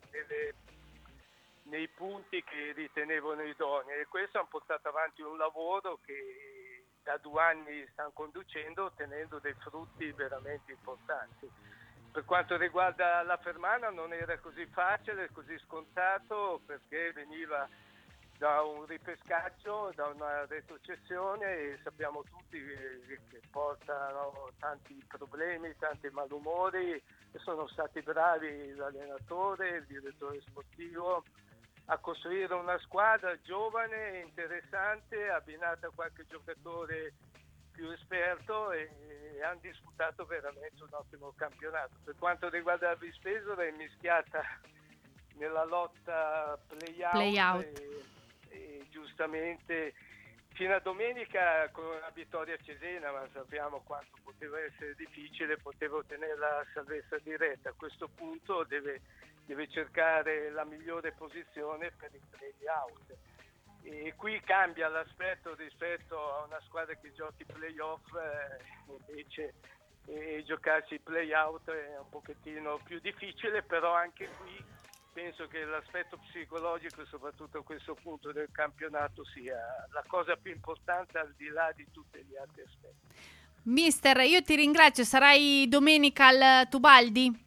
nei punti che ritenevano idonei, e questo ha portato avanti un lavoro che da 2 anni stanno conducendo, ottenendo dei frutti veramente importanti. Per quanto riguarda la Fermana non era così facile, così scontato, perché veniva da un ripescaggio, da una retrocessione, e sappiamo tutti che portano tanti problemi, tanti malumori, e sono stati bravi l'allenatore, il direttore sportivo a costruire una squadra giovane, interessante, abbinata a qualche giocatore più esperto, e hanno disputato veramente un ottimo campionato. Per quanto riguarda la Vispesaro, è mischiata nella lotta play-out. E giustamente fino a domenica con una vittoria a Cesena, ma sappiamo quanto poteva essere difficile, poteva ottenere la salvezza diretta. A questo punto deve cercare la migliore posizione per il play-out, e qui cambia l'aspetto rispetto a una squadra che giochi play-off, invece giocarsi il play-out è un pochettino più difficile, però anche qui penso che l'aspetto psicologico, soprattutto a questo punto del campionato, sia la cosa più importante al di là di tutti gli altri aspetti. Mister, io ti ringrazio, sarai domenica al Tubaldi?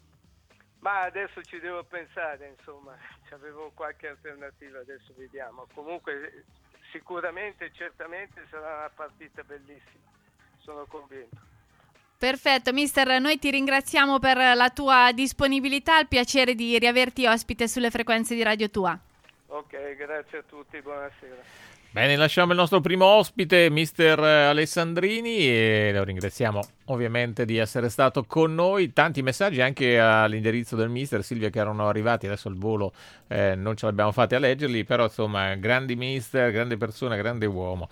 Ma adesso ci devo pensare, insomma, avevo qualche alternativa, adesso vediamo. Comunque sicuramente, certamente sarà una partita bellissima, sono convinto. Perfetto, mister, noi ti ringraziamo per la tua disponibilità, il piacere di riaverti ospite sulle frequenze di Radio Tua. Ok, grazie a tutti, buonasera. Bene, lasciamo il nostro primo ospite, mister Alessandrini, e lo ringraziamo ovviamente di essere stato con noi. Tanti messaggi anche all'indirizzo del mister, Silvia, che erano arrivati, adesso al volo non ce l'abbiamo fatti a leggerli, però insomma, grandi mister, grande persona, grande uomo,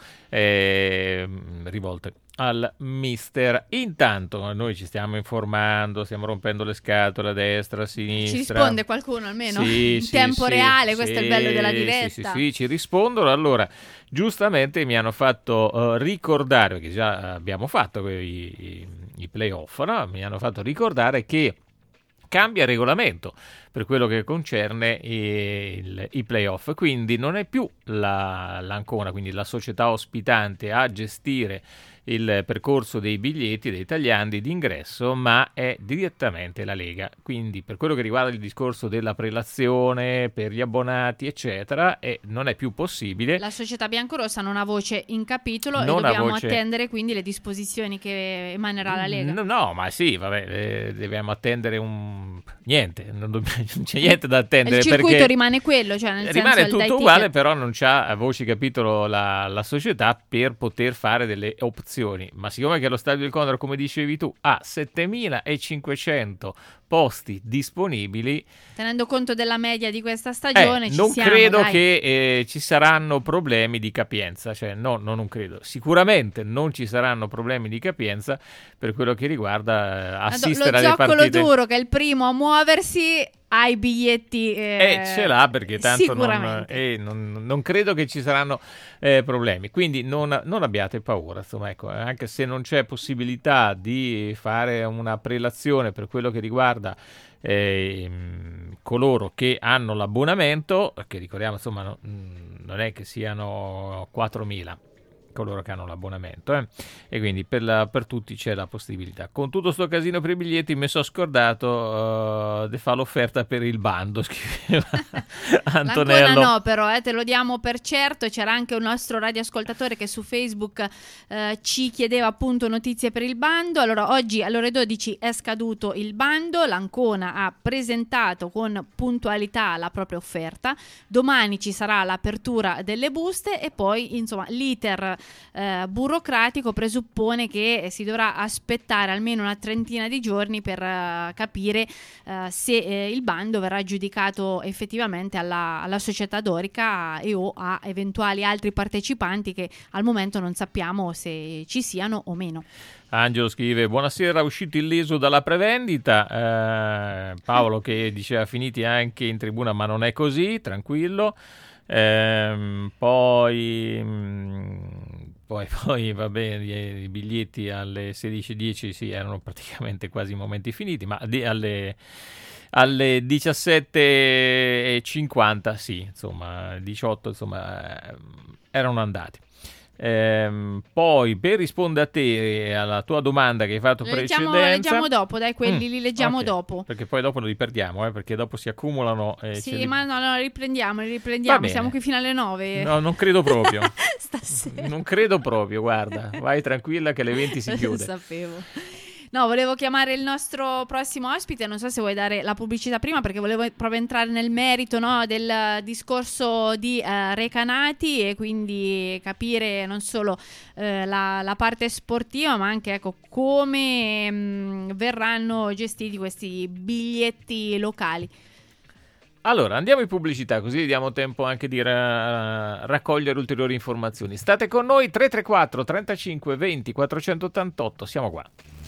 rivolte al mister. Intanto noi ci stiamo informando, stiamo rompendo le scatole a destra, a sinistra. Ci risponde qualcuno almeno sì, in tempo reale, questo è il bello della diretta. Sì, ci rispondono. Allora, giustamente mi hanno fatto ricordare, perché già abbiamo fatto i playoff, no? Mi hanno fatto ricordare che cambia il regolamento per quello che concerne i playoff, quindi non è più l'Ancona, quindi la società ospitante, a gestire il percorso dei biglietti, dei tagliandi d'ingresso, ma è direttamente la Lega. Quindi per quello che riguarda il discorso della prelazione per gli abbonati eccetera, non è più possibile. La società biancorossa non ha voce in capitolo e dobbiamo attendere quindi le disposizioni che emanerà la Lega. No, ma sì, vabbè, dobbiamo attendere niente, non c'è niente da attendere. Il circuito perché rimane quello, cioè nel rimane senso, tutto uguale, però non c'ha voce capitolo la società per poter fare delle opzioni. Ma siccome che lo Stadio del Condor, come dicevi tu, ha 7.500 posti disponibili, tenendo conto della media di questa stagione, non credo che ci saranno problemi di capienza, cioè non credo. Sicuramente non ci saranno problemi di capienza per quello che riguarda assistere alle partite. Lo Zoccolo Duro, che è il primo a muoversi, ha i biglietti ce l'ha, perché tanto sicuramente non credo che ci saranno problemi, quindi non abbiate paura, insomma, ecco, anche se non c'è possibilità di fare una prelazione per quello che riguarda coloro che hanno l'abbonamento, che ricordiamo, insomma, non è che siano 4.000 coloro che hanno l'abbonamento, e quindi per tutti c'è la possibilità. Con tutto sto casino per i biglietti mi sono scordato di fare l'offerta per il bando, scriveva Antonello. Ancora no, però te lo diamo per certo. C'era anche un nostro radioascoltatore che su Facebook ci chiedeva appunto notizie per il bando. Allora, oggi alle ore 12 è scaduto il bando, l'Ancona ha presentato con puntualità la propria offerta, domani ci sarà l'apertura delle buste e poi insomma l'iter burocratico presuppone che si dovrà aspettare almeno una trentina di giorni per capire se il bando verrà giudicato effettivamente alla società dorica e o a eventuali altri partecipanti che al momento non sappiamo se ci siano o meno. Angelo scrive: buonasera, uscito illeso dalla prevendita. Paolo che diceva finiti anche in tribuna, ma non è così, tranquillo. Poi va bene, i biglietti alle 16:10 sì, erano praticamente quasi momenti finiti, ma alle 17:50 sì, insomma 18 insomma erano andati. Poi per rispondere a te, alla tua domanda che hai fatto precedenza, leggiamo dopo, dai, quelli li leggiamo okay, dopo, perché poi dopo li perdiamo, perché dopo si accumulano sì, ma no, riprendiamo, siamo qui fino alle 9. No, non credo proprio. Stasera non credo proprio, guarda, vai tranquilla che alle 20 si chiude. Lo sapevo. No, volevo chiamare il nostro prossimo ospite, non so se vuoi dare la pubblicità prima, perché volevo proprio entrare nel merito, no, del discorso di Recanati e quindi capire non solo la parte sportiva, ma anche ecco come verranno gestiti questi biglietti locali. Allora, andiamo in pubblicità, così diamo tempo anche di raccogliere ulteriori informazioni. State con noi, 334 35 20 488, siamo qua.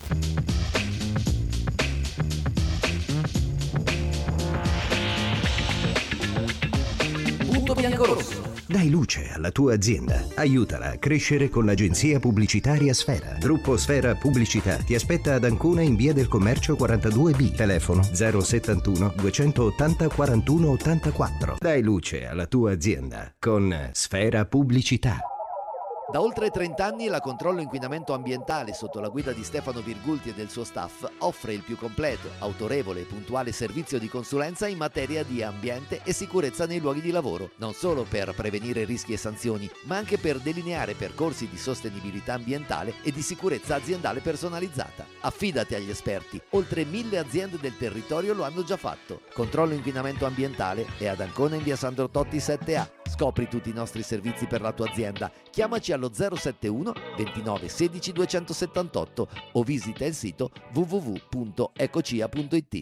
Punto biancorosso. Dai luce alla tua azienda. Aiutala a crescere con l'agenzia pubblicitaria Sfera. Gruppo Sfera Pubblicità ti aspetta ad Ancona in via del Commercio 42B. Telefono 071 280 41 84. Dai luce alla tua azienda con Sfera Pubblicità. Da oltre 30 anni la Controllo Inquinamento Ambientale, sotto la guida di Stefano Virgulti e del suo staff, offre il più completo, autorevole e puntuale servizio di consulenza in materia di ambiente e sicurezza nei luoghi di lavoro, non solo per prevenire rischi e sanzioni, ma anche per delineare percorsi di sostenibilità ambientale e di sicurezza aziendale personalizzata. Affidati agli esperti, oltre 1000 aziende del territorio lo hanno già fatto. Controllo Inquinamento Ambientale è ad Ancona in via Sandro Totti 7A. Scopri tutti i nostri servizi per la tua azienda. Chiamaci allo 071 29 16 278 o visita il sito www.ecocia.it.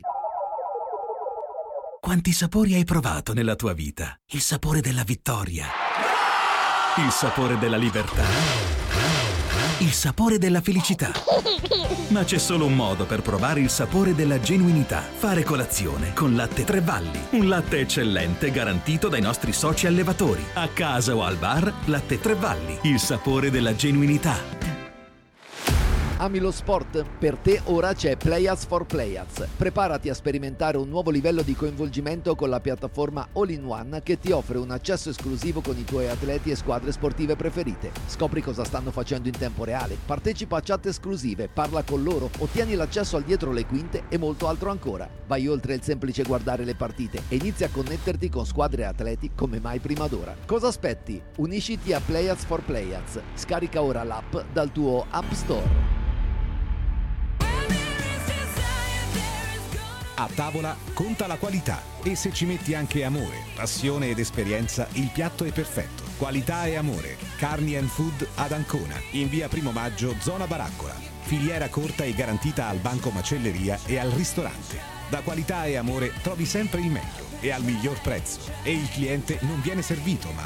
Quanti sapori hai provato nella tua vita? Il sapore della vittoria, il sapore della libertà, il sapore della felicità. Ma c'è solo un modo per provare il sapore della genuinità: fare colazione con Latte Tre Valli. Un latte eccellente garantito dai nostri soci allevatori. A casa o al bar, Latte Tre Valli, il sapore della genuinità. Ami lo sport? Per te ora c'è Playaz for Playaz. Preparati a sperimentare un nuovo livello di coinvolgimento con la piattaforma All-in-One che ti offre un accesso esclusivo con i tuoi atleti e squadre sportive preferite. Scopri cosa stanno facendo in tempo reale, partecipa a chat esclusive, parla con loro, ottieni l'accesso al dietro le quinte e molto altro ancora. Vai oltre il semplice guardare le partite e inizia a connetterti con squadre e atleti come mai prima d'ora. Cosa aspetti? Unisciti a Playaz for Playaz. Scarica ora l'app dal tuo App Store. A tavola conta la qualità e se ci metti anche amore, passione ed esperienza, il piatto è perfetto. Qualità e amore. Carni and Food ad Ancona, in via Primo Maggio, zona Baraccola. Filiera corta e garantita al banco macelleria e al ristorante. Da Qualità e Amore trovi sempre il meglio e al miglior prezzo. E il cliente non viene servito ma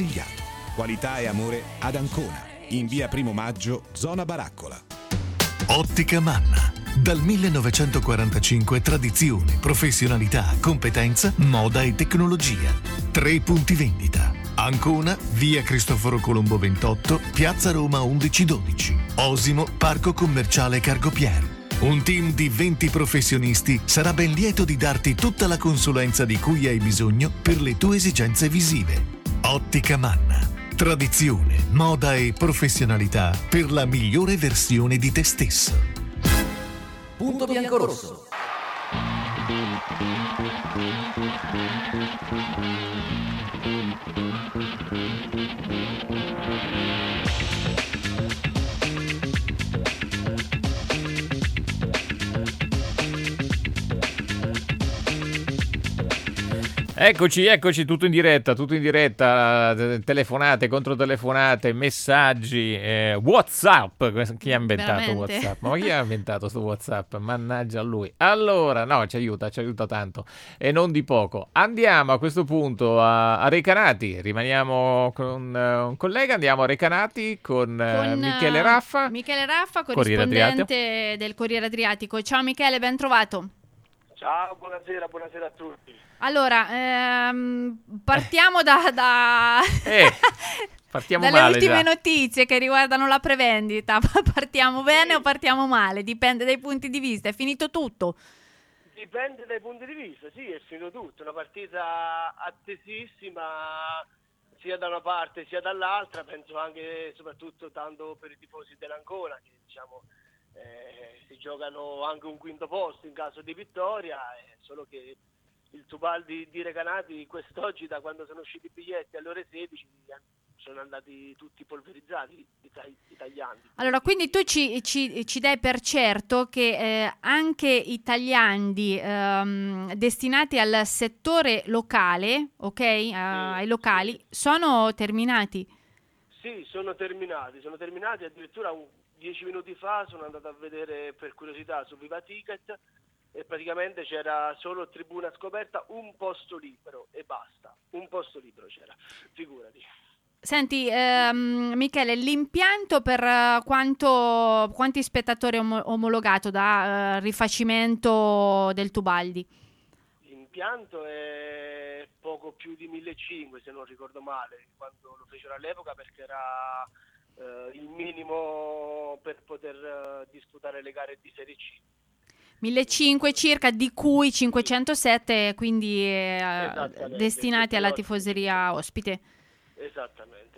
consigliato. Qualità e Amore ad Ancona, in via Primo Maggio, zona Baraccola. Ottica Manna. Dal 1945 tradizione, professionalità, competenza, moda e tecnologia. 3 punti vendita. Ancona, via Cristoforo Colombo 28, piazza Roma 1112. Osimo, parco commerciale Cargopier. Un team di 20 professionisti sarà ben lieto di darti tutta la consulenza di cui hai bisogno per le tue esigenze visive. Ottica Manna. Tradizione, moda e professionalità per la migliore versione di te stesso. Punto biancorosso. Eccoci, tutto in diretta, telefonate, controtelefonate, messaggi, WhatsApp, chi ha inventato Veramente? WhatsApp? Ma chi ha inventato sto WhatsApp? Mannaggia a lui. Allora, no, ci aiuta tanto e non di poco. Andiamo a questo punto a Recanati, rimaniamo con un collega, andiamo a Recanati con Michele Raffa. Michele Raffa, Corriere Adriatico. corrispondente del Corriere Adriatico. Ciao Michele, ben trovato. Ciao, buonasera a tutti. Allora, partiamo Partiamo dalle male ultime già. notizie che riguardano la prevendita. Partiamo bene o partiamo male? Dipende dai punti di vista. È finito tutto. Dipende dai punti di vista, sì, è finito tutto. Una partita attesissima sia da una parte sia dall'altra. Penso anche e soprattutto tanto per i tifosi dell'Ancona, che diciamo si giocano anche un quinto posto in caso di vittoria, solo che il Tubaldi di Recanati quest'oggi, da quando sono usciti i biglietti alle ore 16, sono andati tutti polverizzati, tagliandi. Allora, quindi tu ci dai per certo che anche i tagliandi destinati al settore locale, ok? Ai locali, sono terminati? Sì, sono terminati, addirittura 10 minuti fa sono andato a vedere per curiosità su Viva Ticket e praticamente c'era solo tribuna scoperta, un posto libero e basta, un posto libero c'era, figurati. Senti, Michele, l'impianto per quanti spettatori è omologato da rifacimento del Tubaldi? L'impianto è poco più di 1.500, se non ricordo male, quando lo fecero all'epoca, perché era il minimo per poter disputare le gare di Serie C. 1.500 circa, di cui 507 quindi destinati alla tifoseria ospite. Esattamente.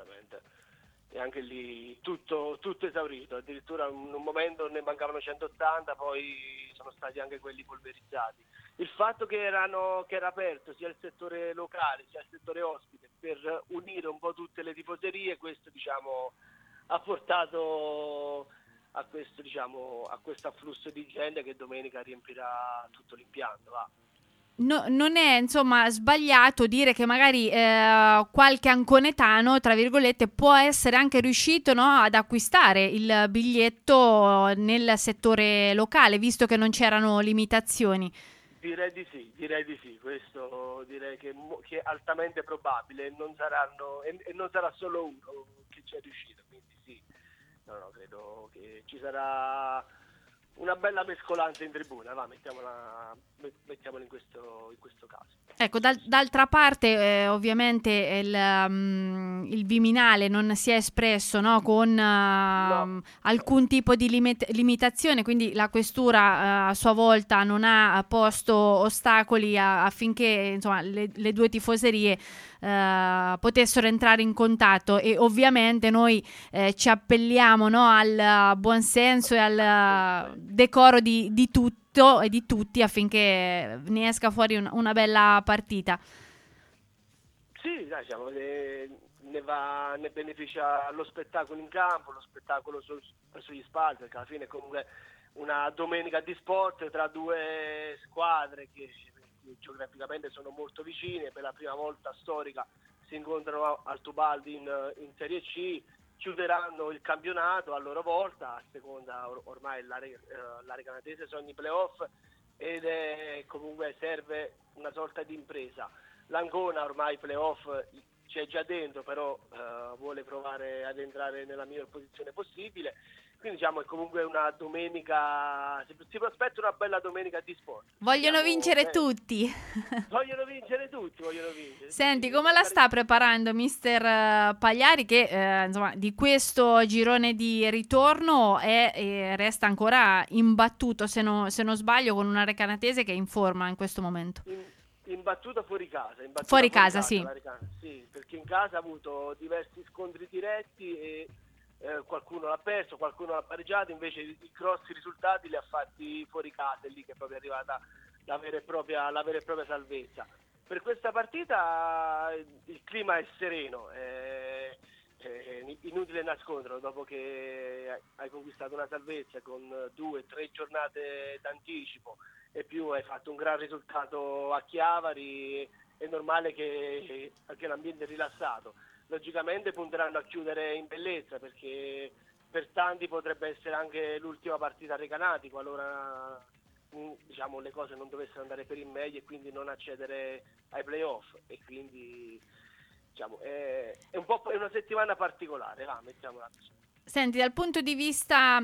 E anche lì tutto esaurito, addirittura in un momento ne mancavano 180, poi sono stati anche quelli polverizzati. Il fatto che era aperto sia il settore locale sia il settore ospite per unire un po' tutte le tifoserie, questo diciamo ha portato a questo afflusso di gente che domenica riempirà tutto l'impianto. Va. No, non è insomma sbagliato dire che magari qualche anconetano, tra virgolette, può essere anche riuscito, no, ad acquistare il biglietto nel settore locale, visto che non c'erano limitazioni. Direi di sì, questo direi che è altamente probabile, e non sarà solo uno che ci è riuscito, quindi sì, no, credo che ci sarà una bella mescolanza in tribuna, va, mettiamola in questo caso. Ecco, d'altra parte ovviamente il Viminale non si è espresso, no, con alcun tipo di limitazione, quindi la questura a sua volta non ha posto ostacoli affinché insomma le due tifoserie potessero entrare in contatto, e ovviamente noi ci appelliamo, no, al buonsenso e al decoro di tutto e di tutti affinché ne esca fuori una bella partita. Sì, dai, diciamo, ne beneficia lo spettacolo in campo, lo spettacolo sugli spalti, perché alla fine è comunque una domenica di sport tra due squadre che geograficamente sono molto vicine, per la prima volta storica si incontrano al Tubaldi in Serie C, chiuderanno il campionato a loro volta, a seconda ormai l'area canadese sono i playoff ed comunque serve una sorta di impresa. L'Ancona ormai playoff c'è già dentro, però vuole provare ad entrare nella miglior posizione possibile, Quindi diciamo è comunque una domenica, si prospetta una bella domenica di sport. Vogliono vincere tutti. Vogliono vincere tutti. Senti, come la sta preparando mister Pagliari, che insomma di questo girone di ritorno resta ancora imbattuto, se non sbaglio, con una Recanatese che è in forma in questo momento. Imbattuta fuori casa. Fuori casa, sì. Sì, perché in casa ha avuto diversi scontri diretti e qualcuno l'ha perso, qualcuno l'ha pareggiato, invece i grossi risultati li ha fatti fuori casa, è lì che è proprio arrivata la vera e propria salvezza. Per questa partita il clima è sereno, è inutile nasconderlo, dopo che hai conquistato una salvezza con 2-3 giornate d'anticipo e più hai fatto un gran risultato a Chiavari, è normale che anche l'ambiente è rilassato. Logicamente punteranno a chiudere in bellezza, perché per tanti potrebbe essere anche l'ultima partita a Recanati qualora diciamo le cose non dovessero andare per il meglio e quindi non accedere ai playoff, e quindi diciamo è una settimana particolare, mettiamola così. Senti, dal punto di vista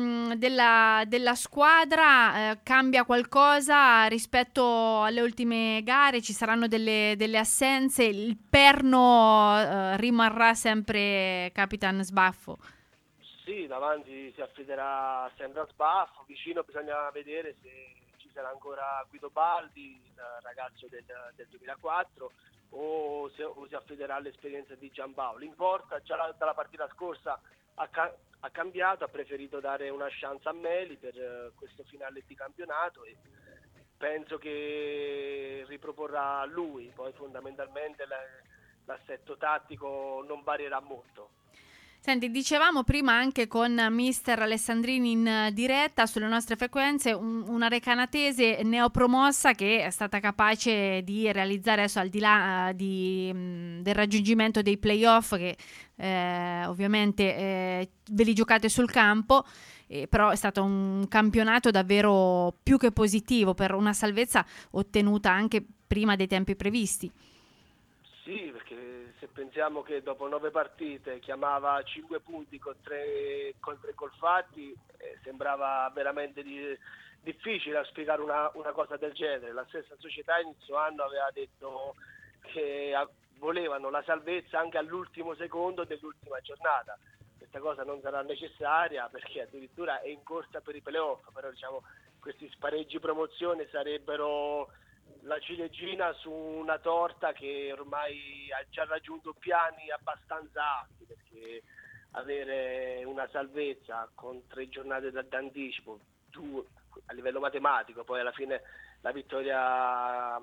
della squadra, cambia qualcosa rispetto alle ultime gare? Ci saranno delle assenze? Il perno rimarrà sempre Capitan Sbaffo? Sì, davanti si affiderà sempre a Sbaffo, vicino bisogna vedere se ci sarà ancora Guido Baldi, il ragazzo del 2004, o si affiderà all'esperienza di Giampaolo. In porta già dalla partita scorsa ha cambiato, ha preferito dare una chance a Meli per questo finale di campionato e penso che riproporrà lui, poi fondamentalmente l'assetto tattico non varierà molto. Senti, dicevamo prima anche con mister Alessandrini in diretta sulle nostre frequenze una recanatese neopromossa che è stata capace di realizzare adesso, al di là del raggiungimento dei playoff che ovviamente ve li giocate sul campo, però è stato un campionato davvero più che positivo per una salvezza ottenuta anche prima dei tempi previsti. Sì, perché se pensiamo che dopo 9 partite chiamava 5 punti con 3 gol fatti, sembrava veramente difficile spiegare una cosa del genere. La stessa società inizio anno aveva detto che volevano la salvezza anche all'ultimo secondo dell'ultima giornata. Questa cosa non sarà necessaria perché addirittura è in corsa per i playoff, però diciamo questi spareggi promozione sarebbero la ciliegina su una torta che ormai ha già raggiunto piani abbastanza alti, perché avere una salvezza con 3 giornate d'anticipo, a livello matematico, poi alla fine la vittoria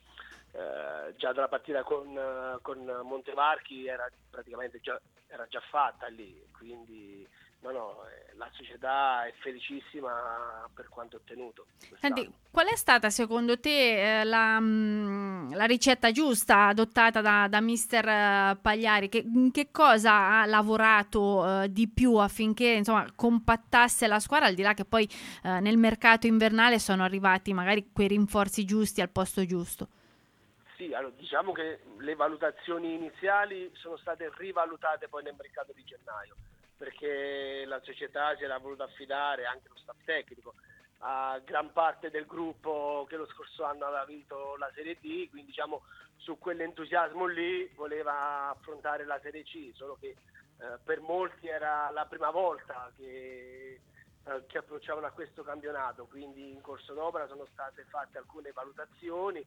già dalla partita con Montevarchi era praticamente già fatta lì, quindi la società è felicissima per quanto ottenuto. Senti, qual è stata secondo te la ricetta giusta adottata da mister Pagliari? Che cosa ha lavorato di più affinché insomma compattasse la squadra, al di là che poi nel mercato invernale sono arrivati magari quei rinforzi giusti al posto giusto? Sì, allora, diciamo che le valutazioni iniziali sono state rivalutate poi nel mercato di gennaio, perché la società si era voluta affidare, anche lo staff tecnico, a gran parte del gruppo che lo scorso anno aveva vinto la Serie D, quindi diciamo su quell'entusiasmo lì voleva affrontare la Serie C, solo che per molti era la prima volta che approcciavano a questo campionato, quindi in corso d'opera sono state fatte alcune valutazioni,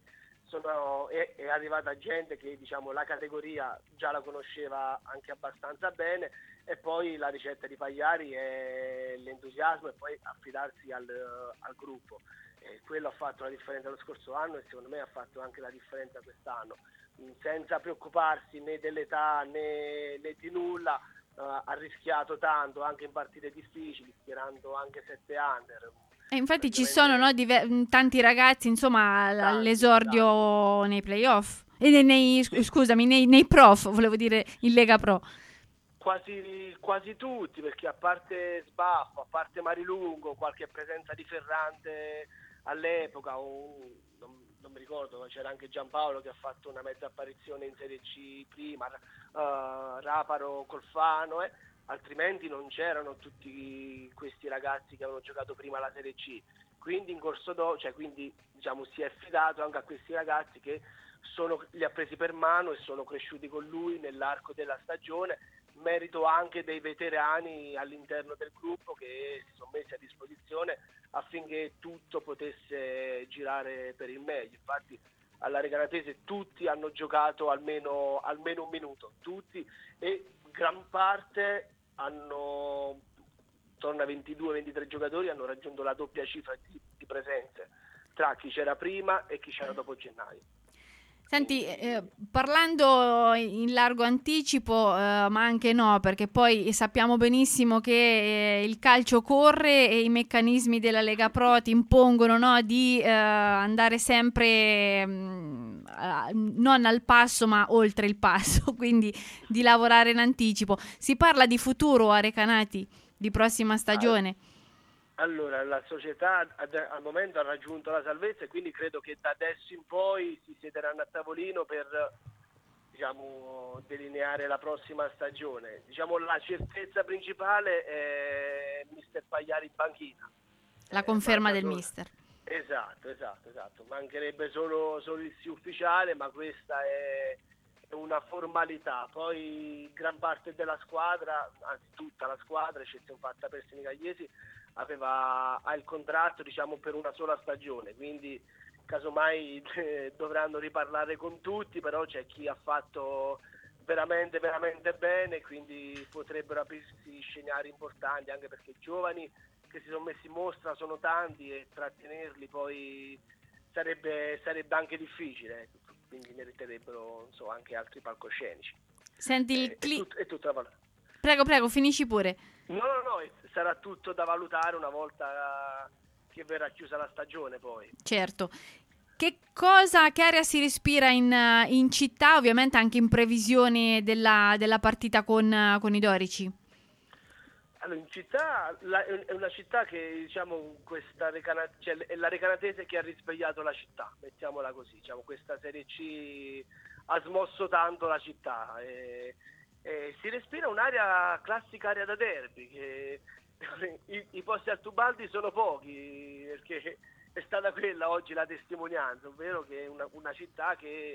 è arrivata gente che diciamo la categoria già la conosceva anche abbastanza bene, e poi la ricetta di Pagliari è l'entusiasmo e poi affidarsi al gruppo. Quello ha fatto la differenza lo scorso anno e secondo me ha fatto anche la differenza quest'anno, senza preoccuparsi né dell'età né di nulla. Ha rischiato tanto anche in partite difficili, schierando anche 7 under. E infatti ci sono tanti ragazzi insomma all'esordio nei playoff nei prof, volevo dire in Lega Pro. Quasi tutti, perché a parte Sbaffo, a parte Marilungo, qualche presenza di Ferrante all'epoca, non mi ricordo, c'era anche Giampaolo che ha fatto una mezza apparizione in Serie C prima, Raparo, Colfano, altrimenti non c'erano tutti questi ragazzi che avevano giocato prima la Serie C. Quindi quindi diciamo si è fidato anche a questi ragazzi che li ha presi per mano e sono cresciuti con lui nell'arco della stagione, merito anche dei veterani all'interno del gruppo che si sono messi a disposizione affinché tutto potesse girare per il meglio. Infatti alla Recanatese tutti hanno giocato almeno un minuto, tutti, e gran parte intorno a 22-23 giocatori hanno raggiunto la doppia cifra di presenze tra chi c'era prima e chi c'era dopo gennaio. Senti, parlando in largo anticipo, ma anche no, perché poi sappiamo benissimo che il calcio corre e i meccanismi della Lega Pro ti impongono, no, di andare sempre non al passo ma oltre il passo, quindi di lavorare in anticipo. Si parla di futuro a Recanati, di prossima stagione? Allora, la società al momento ha raggiunto la salvezza e quindi credo che da adesso in poi si siederanno a tavolino per, diciamo, delineare la prossima stagione. Diciamo, la certezza principale è mister Pagliari in panchina. La conferma del mister. Esatto. Mancherebbe solo il sì ufficiale, ma questa è una formalità. Poi gran parte della squadra, anzi tutta la squadra, eccezione fatta per Senigalliesi, ha il contratto, diciamo, per una sola stagione, quindi casomai dovranno riparlare con tutti, però c'è chi ha fatto veramente bene, quindi potrebbero aprirsi scenari importanti, anche perché i giovani che si sono messi in mostra sono tanti e trattenerli poi sarebbe anche difficile, quindi meriterebbero anche altri palcoscenici. Senti, è tutto da valutare. Prego, finisci pure. No, sarà tutto da valutare una volta che verrà chiusa la stagione poi. Certo. Che aria si respira in città, ovviamente anche in previsione della partita con i Dorici? Allora, in città è una città che, diciamo, è la Recanatese che ha risvegliato la città, mettiamola così. Diciamo, questa Serie C ha smosso tanto la città. Si respira un'area, classica area da derby, che i posti al Tubaldi sono pochi, perché è stata quella oggi la testimonianza, ovvero che è una città che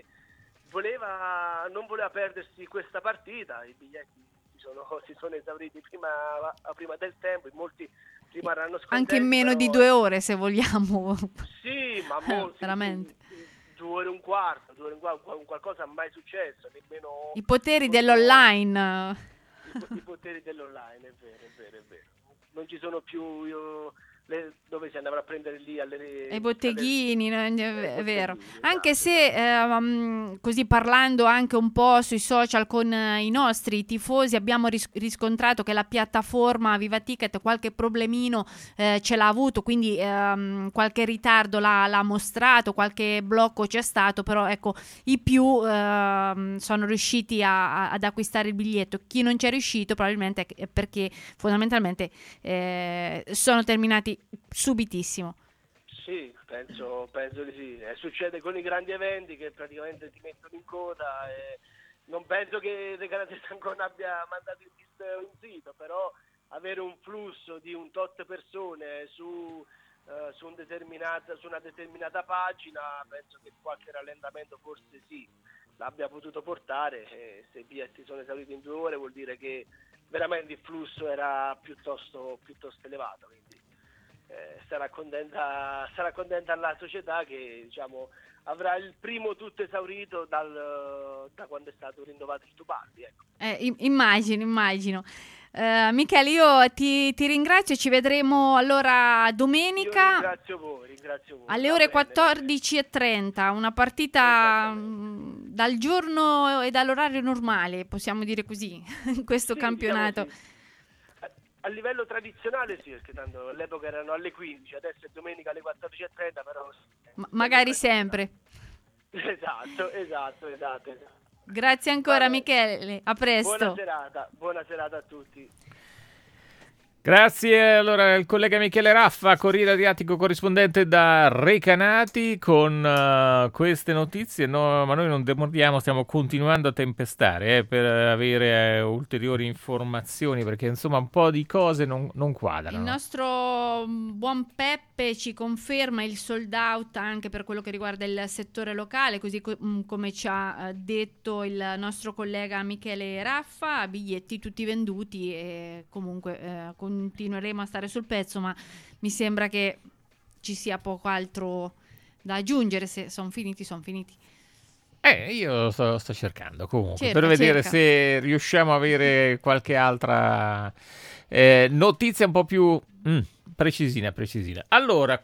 non voleva perdersi questa partita. I biglietti si sono esauriti prima del tempo, molti rimarranno scontenti. Anche in meno di 2 ore, se vogliamo. Sì, ma molti. Veramente. 2 ore e un quarto, qualcosa mai successo, nemmeno. I poteri dell'online. I poteri dell'online, è vero. Non ci sono più dove si andavano a prendere lì i botteghini, è vero. Esatto. Anche se così parlando anche un po' sui social con i nostri tifosi abbiamo riscontrato che la piattaforma Viva Ticket qualche problemino ce l'ha avuto, quindi qualche ritardo l'ha mostrato, qualche blocco c'è stato, però ecco, i più sono riusciti ad acquistare il biglietto. Chi non c'è riuscito probabilmente è perché fondamentalmente sono terminati subitissimo. Sì, penso di sì. Succede con i grandi eventi che praticamente ti mettono in coda e non penso che Recanatese ancora abbia mandato il listeo in sito, però avere un flusso di un tot persone su una determinata pagina, penso che qualche rallentamento forse sì l'abbia potuto portare. Se i biglietti sono esauriti in 2 ore vuol dire che veramente il flusso era piuttosto elevato, quindi sarà contenta la società che, diciamo, avrà il primo tutto esaurito da quando è stato rinnovato il Tubaldi, ecco. Immagino. Michele, io ti ringrazio, ci vedremo allora domenica. Io ringrazio voi. Alle ore 14:30, una partita dal giorno e dall'orario normale, possiamo dire così, in questo campionato. Diciamo sì. A livello tradizionale sì, perché tanto all'epoca erano alle 15, adesso è domenica alle 14:30, però. Magari sempre. Esatto. Grazie ancora. Vabbè. Michele, a presto. Buona serata a tutti. Grazie. Allora il collega Michele Raffa, Corriere Adriatico, corrispondente da Recanati, con queste notizie. No, ma noi non demordiamo, stiamo continuando a tempestare per avere ulteriori informazioni, perché insomma un po' di cose non quadrano. Il nostro buon Peppe ci conferma il sold out anche per quello che riguarda il settore locale, così come ci ha detto il nostro collega Michele Raffa, biglietti tutti venduti e comunque continueremo a stare sul pezzo, ma mi sembra che ci sia poco altro da aggiungere. Se sono finiti. Io sto cercando comunque per vedere se riusciamo a avere qualche altra notizia un po' più precisina. Allora,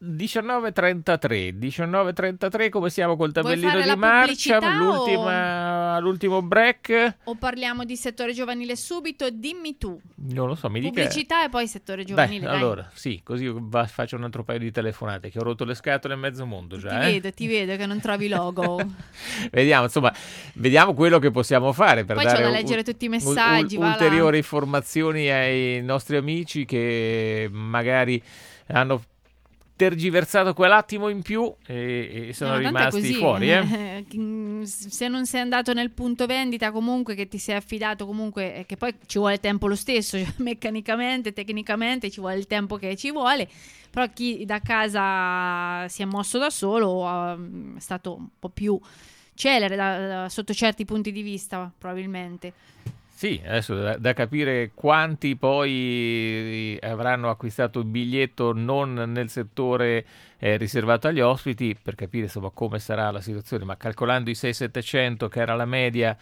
19.33, come siamo col tabellino di marcia? L'ultimo break? O parliamo di settore giovanile subito? Dimmi tu. Non lo so, mi dica. Pubblicità e poi settore giovanile. Beh, allora, sì, così faccio un altro paio di telefonate, che ho rotto le scatole in mezzo mondo già. Ti vedo che non trovi logo. Vediamo quello che possiamo fare per poi dare c'ho da leggere tutti i messaggi, ulteriori informazioni ai nostri amici che magari hanno tergiversato quell'attimo in più e sono rimasti fuori. Se non sei andato nel punto vendita, comunque, che ti sei affidato, comunque, che poi ci vuole tempo lo stesso, cioè, meccanicamente, tecnicamente ci vuole il tempo che ci vuole, però chi da casa si è mosso da solo è stato un po' più celere sotto certi punti di vista, probabilmente. Sì, adesso da capire quanti poi avranno acquistato il biglietto non nel settore riservato agli ospiti, per capire insomma come sarà la situazione, ma calcolando i 600-700 che era la media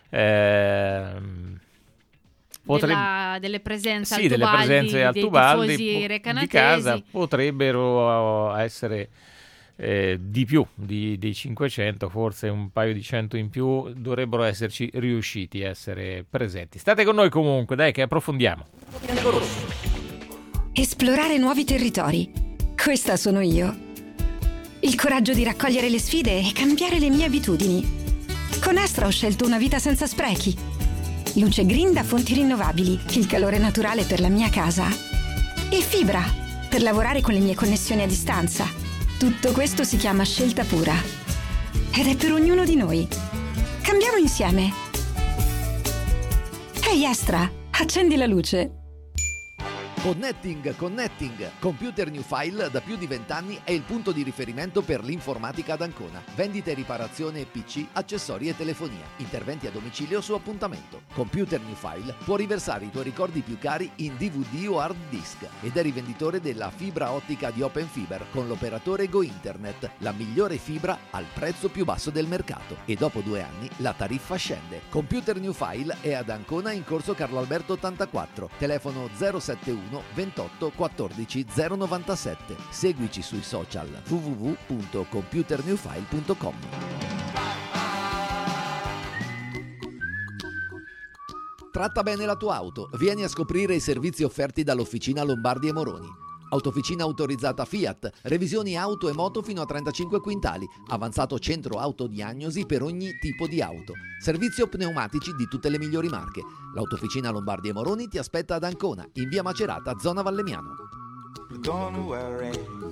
delle presenze al Tubaldi di casa, potrebbero essere di più di 500, forse un paio di 100 in più dovrebbero esserci riusciti a essere presenti. State con noi comunque, dai che approfondiamo. Esplorare nuovi territori, questa sono io. Il coraggio di raccogliere le sfide e cambiare le mie abitudini. Con Astra ho scelto una vita senza sprechi. Luce green da fonti rinnovabili, il calore naturale per la mia casa e fibra per lavorare con le mie connessioni a distanza. Tutto questo si chiama scelta pura ed è per ognuno di noi. Cambiamo insieme. Ehi Astra, accendi la luce. Connecting. Computer New File da più di 20 anni è il punto di riferimento per l'informatica ad Ancona. Vendita e riparazione PC, accessori e telefonia. Interventi a domicilio su appuntamento. Computer New File può riversare i tuoi ricordi più cari in DVD o hard disk ed è rivenditore della fibra ottica di Open Fiber con l'operatore Go Internet, la migliore fibra al prezzo più basso del mercato. E dopo 2 anni la tariffa scende. Computer New File è ad Ancona in corso Carlo Alberto 84. Telefono 071 28 14 097. Seguici sui social www.computernewfile.com. Tratta bene la tua auto. Vieni a scoprire i servizi offerti dall'Officina Lombardi e Moroni. Autofficina autorizzata Fiat, revisioni auto e moto fino a 35 quintali, avanzato centro autodiagnosi per ogni tipo di auto, servizio pneumatici di tutte le migliori marche. L'Autofficina Lombardi e Moroni ti aspetta ad Ancona, in via Macerata, zona Valemiano. Don't worry.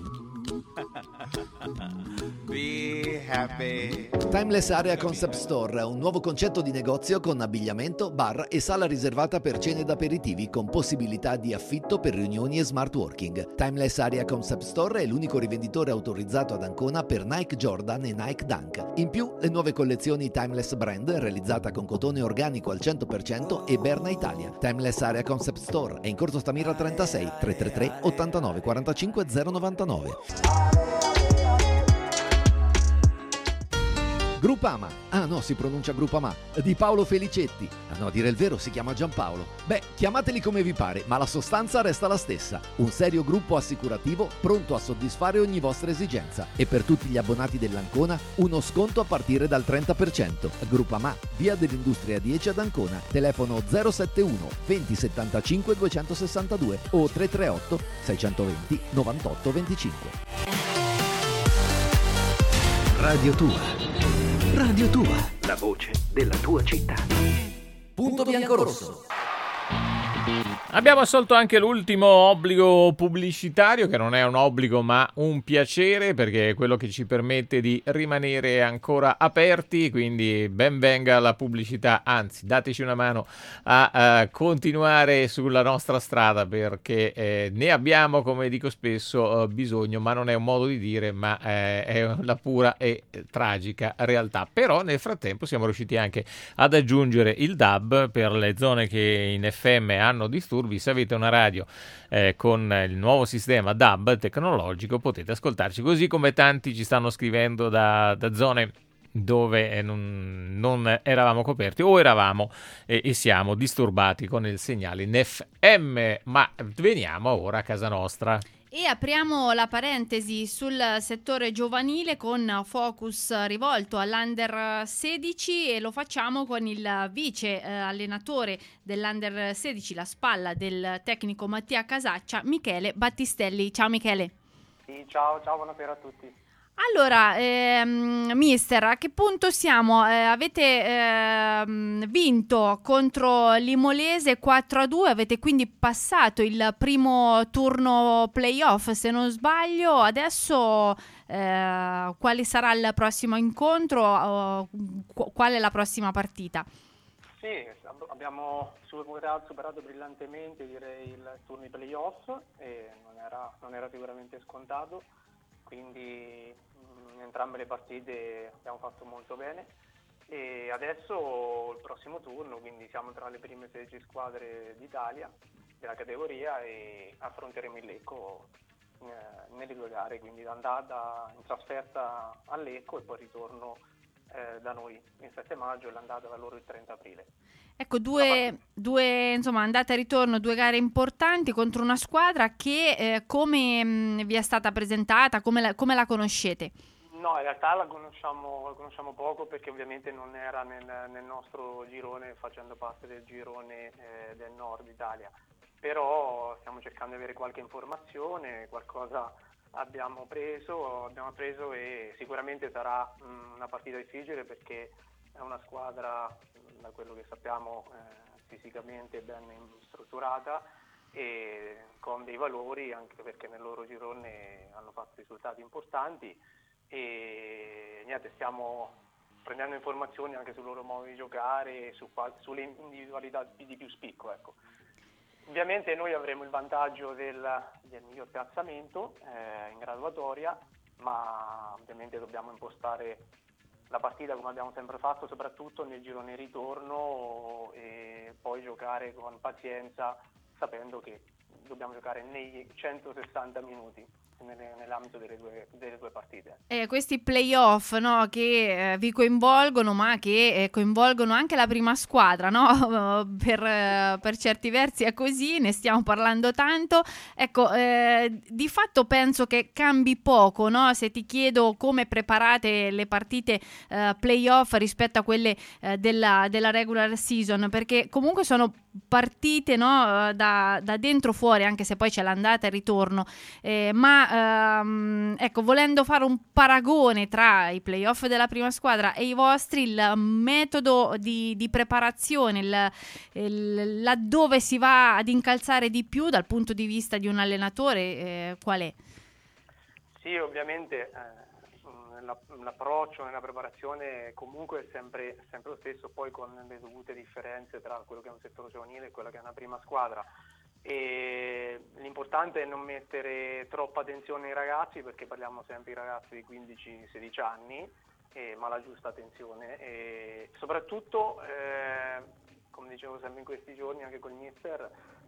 Be happy. Timeless Area Concept Store, un nuovo concetto di negozio con abbigliamento, bar e sala riservata per cene ed aperitivi con possibilità di affitto per riunioni e smart working. Timeless Area Concept Store è l'unico rivenditore autorizzato ad Ancona per Nike Jordan e Nike Dunk. In più, le nuove collezioni Timeless Brand, realizzata con cotone organico al 100% e Berna Italia. Timeless Area Concept Store è in corso Stamira 36 333 89 45 099. Gruppama, si pronuncia Gruppama, di Paolo Felicetti. A dire il vero si chiama Giampaolo. Beh, chiamateli come vi pare, ma la sostanza resta la stessa. Un serio gruppo assicurativo pronto a soddisfare ogni vostra esigenza. E per tutti gli abbonati dell'Ancona, uno sconto a partire dal 30%. Gruppama, via dell'Industria 10 ad Ancona. Telefono 071 20 75 262 o 338 620 98 25. Radio Tua. Radio Tua, la voce della tua città. Punto bianco rosso. Abbiamo assolto anche l'ultimo obbligo pubblicitario, che non è un obbligo ma un piacere, perché è quello che ci permette di rimanere ancora aperti, quindi ben venga la pubblicità, anzi dateci una mano a continuare sulla nostra strada, perché ne abbiamo, come dico spesso, bisogno, ma non è un modo di dire, ma è la pura e tragica realtà. Però nel frattempo siamo riusciti anche ad aggiungere il DAB per le zone che in FM hanno disturbi. Se avete una radio con il nuovo sistema DAB tecnologico, potete ascoltarci, così come tanti ci stanno scrivendo da zone dove non eravamo coperti o eravamo e siamo disturbati con il segnale in FM. Ma veniamo ora a casa nostra. E apriamo la parentesi sul settore giovanile con focus rivolto all'Under 16, e lo facciamo con il vice allenatore dell'Under 16, la spalla del tecnico Mattia Casaccia, Michele Battistelli. Ciao Michele. Sì, ciao, buonasera a tutti. Allora, mister, a che punto siamo? Avete vinto contro l'Imolese 4-2, avete quindi passato il primo turno playoff, se non sbaglio. Adesso quale sarà il prossimo incontro? Qual è la prossima partita? Sì, abbiamo superato brillantemente, direi, il turno di playoff, e non era sicuramente scontato. Quindi in entrambe le partite abbiamo fatto molto bene, e adesso il prossimo turno, quindi siamo tra le prime 16 squadre d'Italia della categoria, e affronteremo il Lecco nelle due gare, quindi l'andata in trasferta a Lecco e poi ritorno da noi il 7 maggio e l'andata da loro il 30 aprile. Ecco, due insomma, andata e ritorno, due gare importanti contro una squadra che come vi è stata presentata, come la conoscete? No, in realtà la conosciamo poco, perché ovviamente non era nel nostro girone, facendo parte del girone del nord Italia, però stiamo cercando di avere qualche informazione, qualcosa abbiamo preso e sicuramente sarà una partita difficile, perché è una squadra, da quello che sappiamo, fisicamente ben strutturata e con dei valori, anche perché nel loro girone hanno fatto risultati importanti, e niente, stiamo prendendo informazioni anche sul loro modo di giocare e sulle individualità di più spicco, ecco. Ovviamente noi avremo il vantaggio del miglior piazzamento in graduatoria, ma ovviamente dobbiamo impostare la partita come abbiamo sempre fatto, soprattutto nel girone ritorno, e poi giocare con pazienza, sapendo che dobbiamo giocare nei 160 minuti nell'ambito delle due partite. Questi playoff, no, che vi coinvolgono, ma che coinvolgono anche la prima squadra, no? Per certi versi è così, ne stiamo parlando tanto. Ecco, di fatto penso che cambi poco, no? Se ti chiedo come preparate le partite playoff rispetto a quelle della regular season, perché comunque sono partite, no, da dentro fuori, anche se poi c'è l'andata e il ritorno, ma ecco, volendo fare un paragone tra i playoff della prima squadra e i vostri, il metodo di preparazione, laddove si va ad incalzare di più dal punto di vista di un allenatore, qual è? Sì, ovviamente l'approccio nella preparazione comunque è sempre lo stesso, poi con le dovute differenze tra quello che è un settore giovanile e quella che è una prima squadra. E l'importante è non mettere troppa attenzione ai ragazzi, perché parliamo sempre di ragazzi di 15-16 anni, ma la giusta attenzione, e soprattutto come dicevo sempre in questi giorni anche col mister,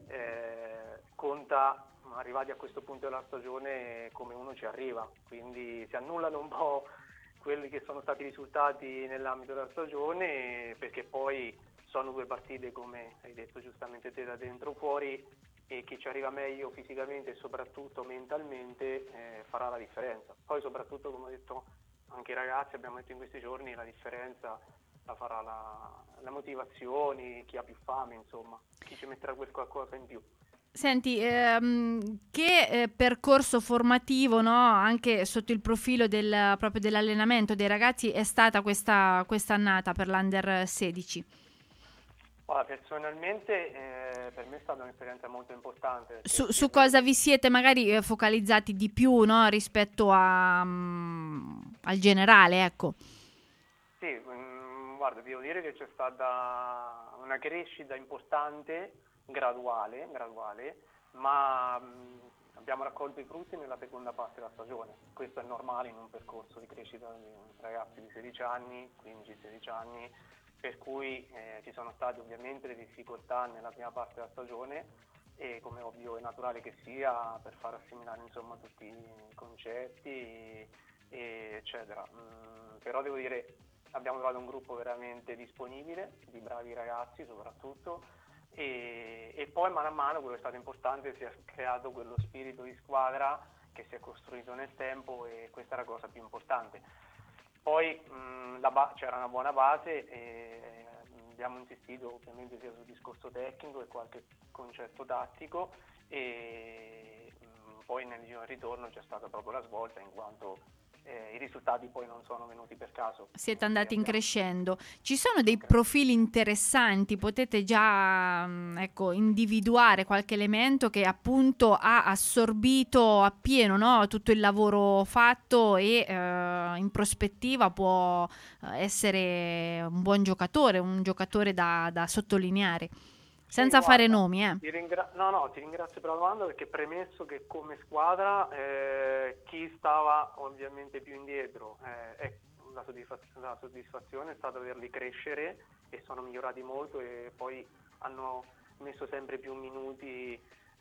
conta, arrivati a questo punto della stagione, come uno ci arriva, quindi si annullano un po' quelli che sono stati i risultati nell'ambito della stagione, perché poi sono due partite, come hai detto giustamente te, da dentro fuori, e chi ci arriva meglio fisicamente e soprattutto mentalmente farà la differenza. Poi soprattutto, come ho detto anche ai ragazzi, abbiamo detto in questi giorni, la differenza la farà la motivazione, chi ha più fame, insomma, chi ci metterà qualcosa in più. Senti, che percorso formativo, no, anche sotto il profilo proprio dell'allenamento dei ragazzi, è stata questa annata per l'Under 16? Personalmente per me è stata un'esperienza molto importante. Su cosa vi siete magari focalizzati di più, no, rispetto al generale, ecco? Sì, guarda, devo dire che c'è stata una crescita importante, graduale, ma abbiamo raccolto i frutti nella seconda parte della stagione. Questo è normale in un percorso di crescita di ragazzi di 16 anni, 15-16 anni, per cui ci sono state ovviamente le difficoltà nella prima parte della stagione, e come ovvio e naturale che sia, per far assimilare insomma tutti i concetti eccetera. Però devo dire, abbiamo trovato un gruppo veramente disponibile, di bravi ragazzi soprattutto, e poi mano a mano, quello che è stato importante, si è creato quello spirito di squadra che si è costruito nel tempo, e questa è la cosa più importante. Poi c'era una buona base e abbiamo insistito ovviamente sia sul discorso tecnico e qualche concetto tattico, e poi nel giro del ritorno c'è stata proprio la svolta, in quanto i risultati poi non sono venuti per caso. Siete andati in crescendo. Ci sono dei profili interessanti, potete già individuare qualche elemento che appunto ha assorbito appieno, no, tutto il lavoro fatto, e in prospettiva può essere un buon giocatore, un giocatore da sottolineare, senza fare nomi. Ti ringrazio per la domanda, perché premesso che come squadra chi stava ovviamente più indietro, la soddisfazione è stata vederli crescere, e sono migliorati molto, e poi hanno messo sempre più minuti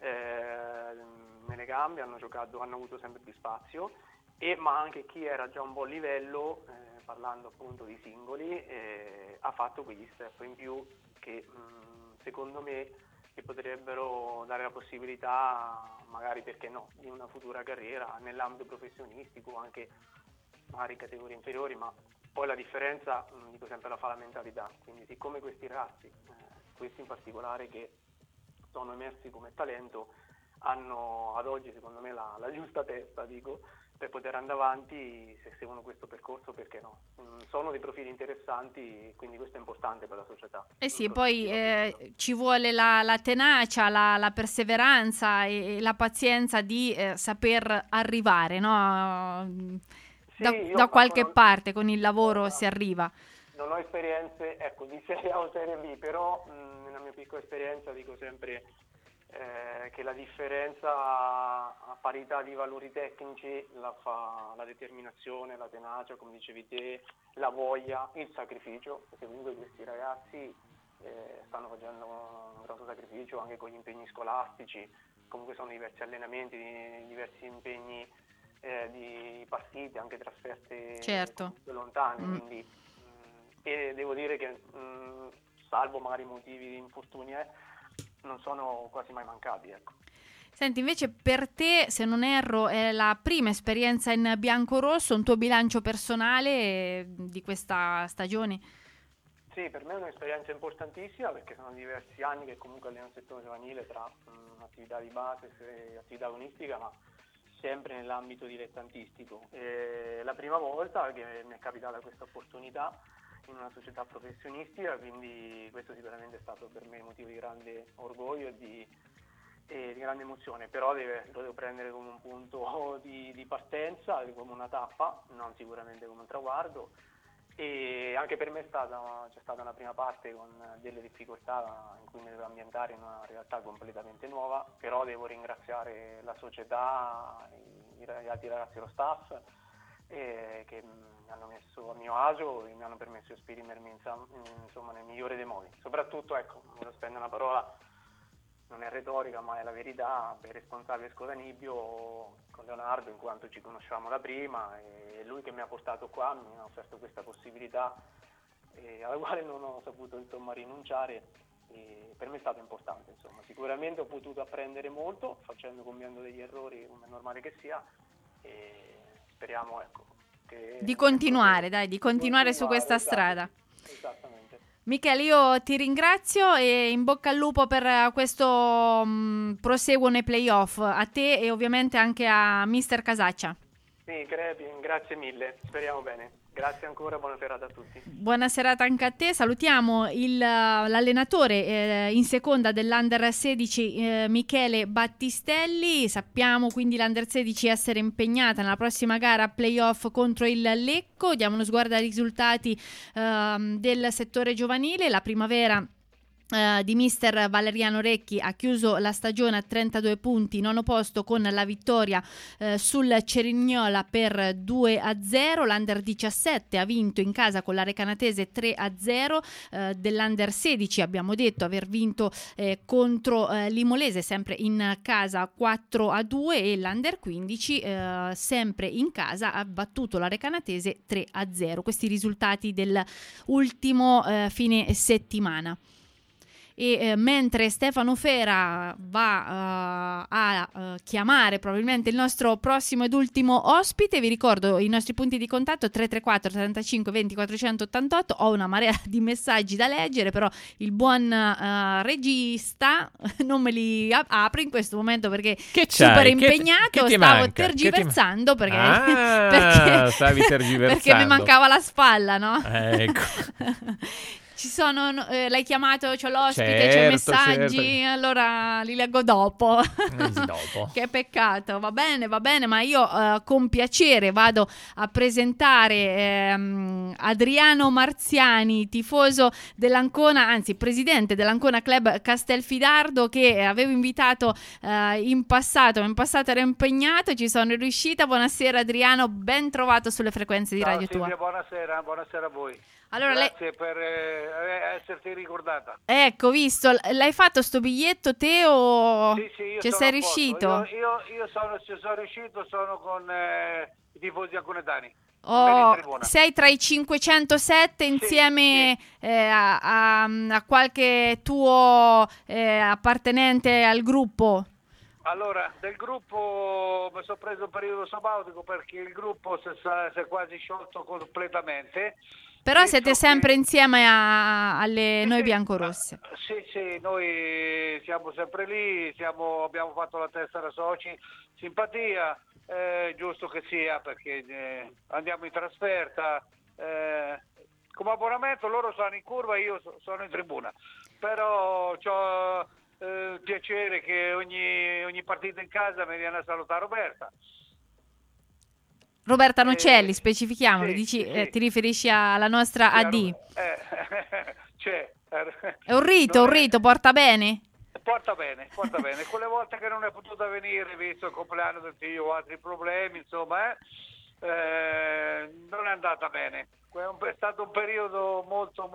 nelle gambe, hanno avuto sempre più spazio, ma anche chi era già a un buon livello, parlando appunto di singoli, ha fatto quegli step in più che secondo me che potrebbero dare la possibilità, magari perché no, di una futura carriera nell'ambito professionistico, anche magari categorie inferiori, ma poi la differenza, dico sempre, la fa la mentalità. Quindi siccome questi ragazzi, questi in particolare che sono emersi come talento, hanno ad oggi secondo me la giusta testa, dico, per poter andare avanti, se seguono questo percorso, perché no? Sono dei profili interessanti, quindi questo è importante per la società. Sì, poi ci vuole la tenacia, la perseveranza e la pazienza di saper arrivare, no? Da qualche parte con il lavoro si arriva. Non ho esperienze di Serie A o Serie B, però nella mia piccola esperienza dico sempre che la differenza a parità di valori tecnici la fa la determinazione, la tenacia, come dicevi te, la voglia, il sacrificio, perché comunque questi ragazzi stanno facendo un grosso sacrificio anche con gli impegni scolastici, comunque sono diversi allenamenti, diversi impegni di partite, anche trasferte lontane, quindi e devo dire che salvo magari motivi di infortuni non sono quasi mai mancati, ecco. Senti, invece per te, se non erro, è la prima esperienza in biancorosso, un tuo bilancio personale di questa stagione? Sì, per me è un'esperienza importantissima, perché sono diversi anni che comunque alleno il settore giovanile, tra attività di base e attività agonistica, ma sempre nell'ambito dilettantistico. La prima volta che mi è capitata questa opportunità in una società professionistica, quindi questo sicuramente è stato per me motivo di grande orgoglio e di grande emozione, però lo devo prendere come un punto di partenza, come una tappa, non sicuramente come un traguardo, e anche per me c'è stata una prima parte con delle difficoltà in cui mi devo ambientare in una realtà completamente nuova, però devo ringraziare la società, gli altri ragazzi dello staff, che mi hanno messo a mio agio e mi hanno permesso di esprimermi insomma nel migliore dei modi. Soprattutto, voglio spendere una parola, non è retorica ma è la verità, per il responsabile Scodanibbio, con Leonardo, in quanto ci conosciamo da prima, e lui che mi ha portato qua, mi ha offerto questa possibilità alla quale non ho saputo rinunciare, e per me è stato importante, insomma. Sicuramente ho potuto apprendere molto compiendo degli errori, come è normale che sia, e speriamo di continuare su questa strada. Esattamente. Michele, io ti ringrazio e in bocca al lupo per questo proseguo nei playoff, a te e ovviamente anche a Mister Casaccia. Sì, grazie mille, speriamo bene. Grazie ancora, buona serata a tutti. Buona serata anche a te. Salutiamo l'allenatore in seconda dell'Under 16 Michele Battistelli. Sappiamo quindi l'Under 16 essere impegnata nella prossima gara playoff contro il Lecco. Diamo uno sguardo ai risultati del settore giovanile. La primavera di mister Valeriano Recchi ha chiuso la stagione a 32 punti, nono posto con la vittoria sul Cerignola per 2-0. L'Under 17 ha vinto in casa con la Recanatese 3-0. Dell'Under 16 abbiamo detto aver vinto contro l'Imolese sempre in casa 4-2 e l'Under 15 sempre in casa ha battuto la Recanatese 3-0. Questi risultati dell'ultimo fine settimana. E mentre Stefano Fera va a chiamare probabilmente il nostro prossimo ed ultimo ospite, vi ricordo i nostri punti di contatto: 334 35 20 488. Ho una marea di messaggi da leggere, però il buon regista non me li apre in questo momento perché super impegnato. Stavo tergiversando perché stavi tergiversando perché mi mancava la spalla, no? Ecco. Ci sono, l'hai chiamato, c'ho l'ospite, c'è i messaggi, allora li leggo dopo. Che peccato, va bene, ma io con piacere vado a presentare Adriano Marziani, tifoso dell'Ancona, anzi presidente dell'Ancona Club Castelfidardo, che avevo invitato in passato ero impegnato, ci sono riuscita. Buonasera Adriano, ben trovato sulle frequenze di Ciao, Radio Silvia, Tua. buonasera a voi. Allora, grazie per esserti ricordata. Ecco, visto, l'hai fatto sto biglietto te o Sì, io ci sono sei a posto. riuscito? Io sono riuscito, sono con i tifosi anconetani. Sei tra i 507 insieme a qualche tuo appartenente al gruppo? Allora, del gruppo mi sono preso un periodo sabbatico perché il gruppo si è quasi sciolto completamente. Però siete sempre insieme alle noi biancorosse. Sì, noi siamo sempre lì, abbiamo fatto la tessera soci, simpatia, giusto che sia perché andiamo in trasferta, come abbonamento loro sono in curva, io sono in tribuna, però c'ho piacere che ogni partita in casa mi viene a salutare Roberta Nocelli, specifichiamolo, sì. Ti riferisci alla nostra AD? C'è. È un rito, porta bene? Porta bene. Quelle volte che non è potuta venire, visto il compleanno del figlio o altri problemi, insomma, non è andata bene. È stato un periodo molto,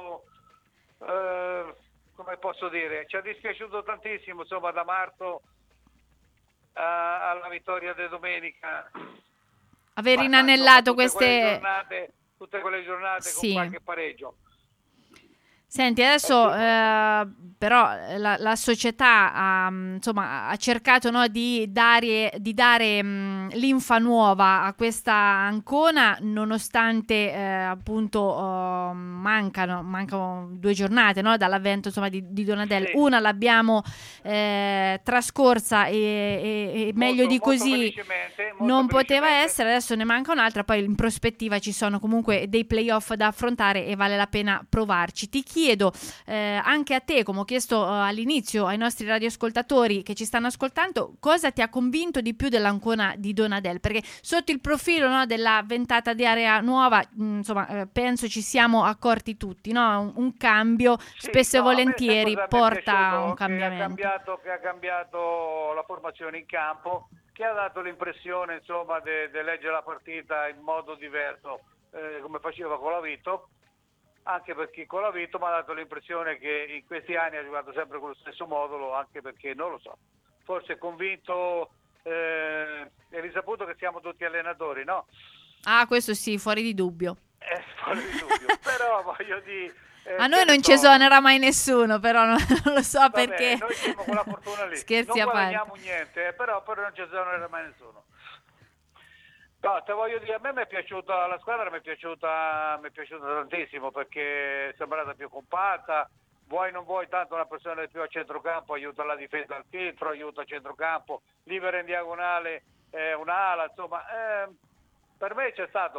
come posso dire, ci ha dispiaciuto tantissimo, insomma, da marzo alla vittoria di domenica. Aver inanellato tutte quelle giornate sì, con qualche pareggio. Senti, adesso però la società ha cercato, no, di dare linfa nuova a questa Ancona, nonostante appunto mancano 2 giornate, no, dall'avvento, insomma, di Donadel. Sì. Una l'abbiamo trascorsa e meglio di così non poteva essere, adesso ne manca un'altra, poi in prospettiva ci sono comunque dei playoff da affrontare e vale la pena provarci. Ti chiedo anche a te, come ho chiesto all'inizio ai nostri radioascoltatori che ci stanno ascoltando, cosa ti ha convinto di più dell'Ancona di Donadel? Perché sotto il profilo, no, della ventata di area nuova, insomma, penso ci siamo accorti tutti, no? Un cambio spesso e volentieri porta a un cambiamento. Che ha cambiato la formazione in campo, che ha dato l'impressione, insomma, di leggere la partita in modo diverso, come faceva Colavito. Anche perché Colavito mi ha dato l'impressione che in questi anni ha giocato sempre con lo stesso modulo, anche perché non lo so, forse è convinto e risaputo che siamo tutti allenatori, no? Ah, questo sì, fuori di dubbio. Fuori di dubbio, però voglio dire... a noi non ci esonerà mai nessuno, però non lo so. Vabbè, perché noi siamo con la fortuna lì. Scherzi non a parte. guadagniamo niente, però non ci esonerà mai nessuno. No, te voglio dire, a me mi è piaciuta la squadra, mi è piaciuta tantissimo perché è sembrata più compatta, vuoi non vuoi, tanto una persona di più a centrocampo aiuta la difesa al filtro, aiuta a centrocampo, libera in diagonale un'ala, insomma, per me c'è stato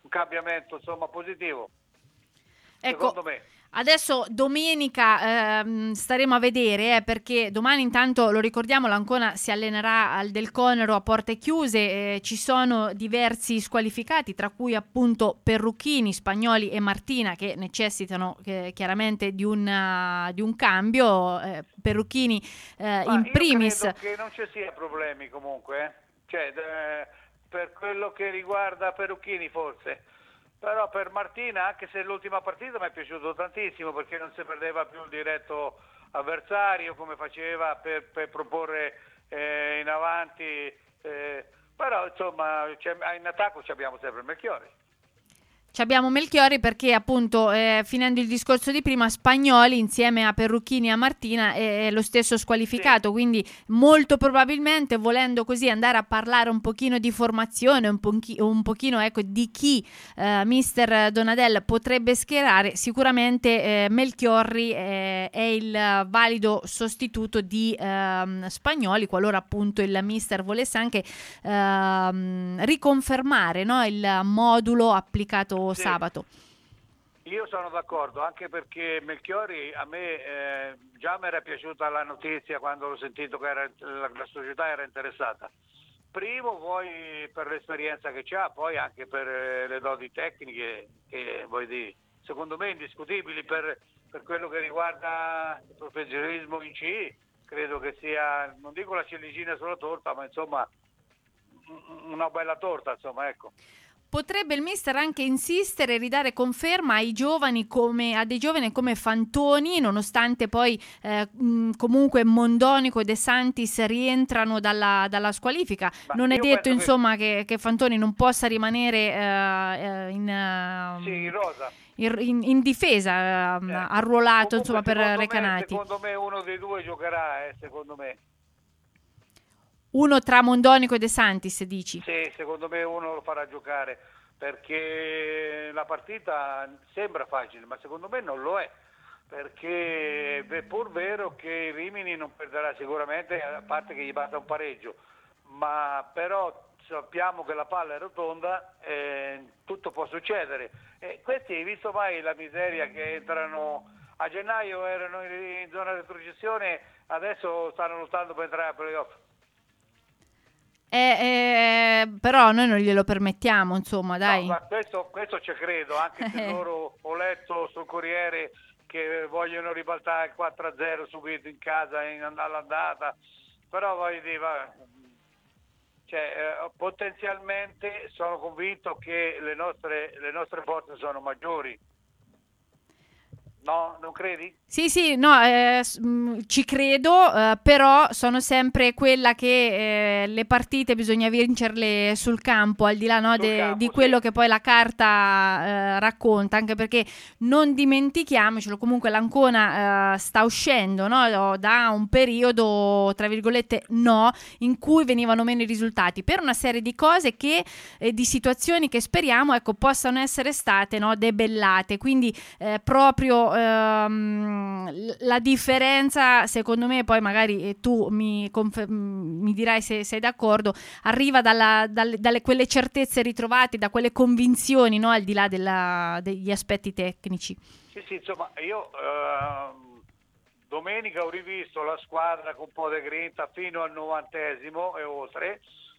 cambiamento insomma positivo, ecco, secondo me. Adesso domenica staremo a vedere, perché domani intanto, lo ricordiamo, l'Ancona si allenerà al Del Conero a porte chiuse, ci sono diversi squalificati, tra cui appunto Perrucchini, Spagnoli e Martina, che necessitano chiaramente di un cambio. Perrucchini in primis. Io credo che non ci sia problemi comunque, per quello che riguarda Perrucchini forse. Però per Martina, anche se l'ultima partita mi è piaciuto tantissimo, perché non si perdeva più il diretto avversario come faceva per proporre in avanti, però insomma in attacco abbiamo sempre Melchiori. Abbiamo Melchiori perché appunto finendo il discorso di prima, Spagnoli insieme a Perrucchini e a Martina è lo stesso squalificato, quindi molto probabilmente, volendo così andare a parlare un pochino di formazione, un pochino ecco di chi mister Donadel potrebbe schierare, sicuramente Melchiorri è il valido sostituto di Spagnoli, qualora appunto il mister volesse anche riconfermare, no, il modulo applicato sabato. Io sono d'accordo, anche perché Melchiori a me già mi era piaciuta la notizia quando l'ho sentito che la società era interessata. Primo, poi per l'esperienza che c'ha, poi anche per le doti tecniche che secondo me indiscutibili per quello che riguarda il professionismo in C. Credo che sia, non dico la ciliegina sulla torta, ma insomma una bella torta, insomma, ecco. Potrebbe il mister anche insistere e ridare conferma ai giovani a dei giovani come Fantoni, nonostante poi comunque Mondonico e De Santis rientrano dalla squalifica. Non è detto insomma che Fantoni non possa rimanere in rosa. In difesa, arruolato insomma per Recanati. Secondo me uno dei due giocherà, secondo me. Uno tra Mondonico e De Santis, dici? Sì, secondo me uno lo farà giocare, perché la partita sembra facile, ma secondo me non lo è, perché è pur vero che Rimini non perderà sicuramente, a parte che gli basta un pareggio, ma però sappiamo che la palla è rotonda e tutto può succedere. E questi, hai visto mai la miseria che entrano a gennaio, erano in zona di retrocessione, adesso stanno lottando per entrare ai playoff. Però noi non glielo permettiamo, insomma, dai. No, ma questo ci credo, anche se loro, ho letto sul Corriere che vogliono ribaltare il 4-0 subito in casa all'andata, però voglio dire, potenzialmente sono convinto che le nostre forze sono maggiori. No, non credi? Sì, no, ci credo, però sono sempre quella che le partite bisogna vincerle sul campo, al di là di quello che poi la carta racconta, anche perché non dimentichiamocelo, comunque l'Ancona sta uscendo, no, da un periodo, tra virgolette, in cui venivano meno i risultati, per una serie di cose di situazioni che speriamo, ecco, possano essere state, no, debellate, quindi proprio la differenza, secondo me, poi magari tu mi dirai se sei d'accordo, arriva dalle quelle certezze ritrovate, da quelle convinzioni, no, al di là degli aspetti tecnici. Sì, insomma, io domenica ho rivisto la squadra con un po' di grinta fino al 90° e oltre,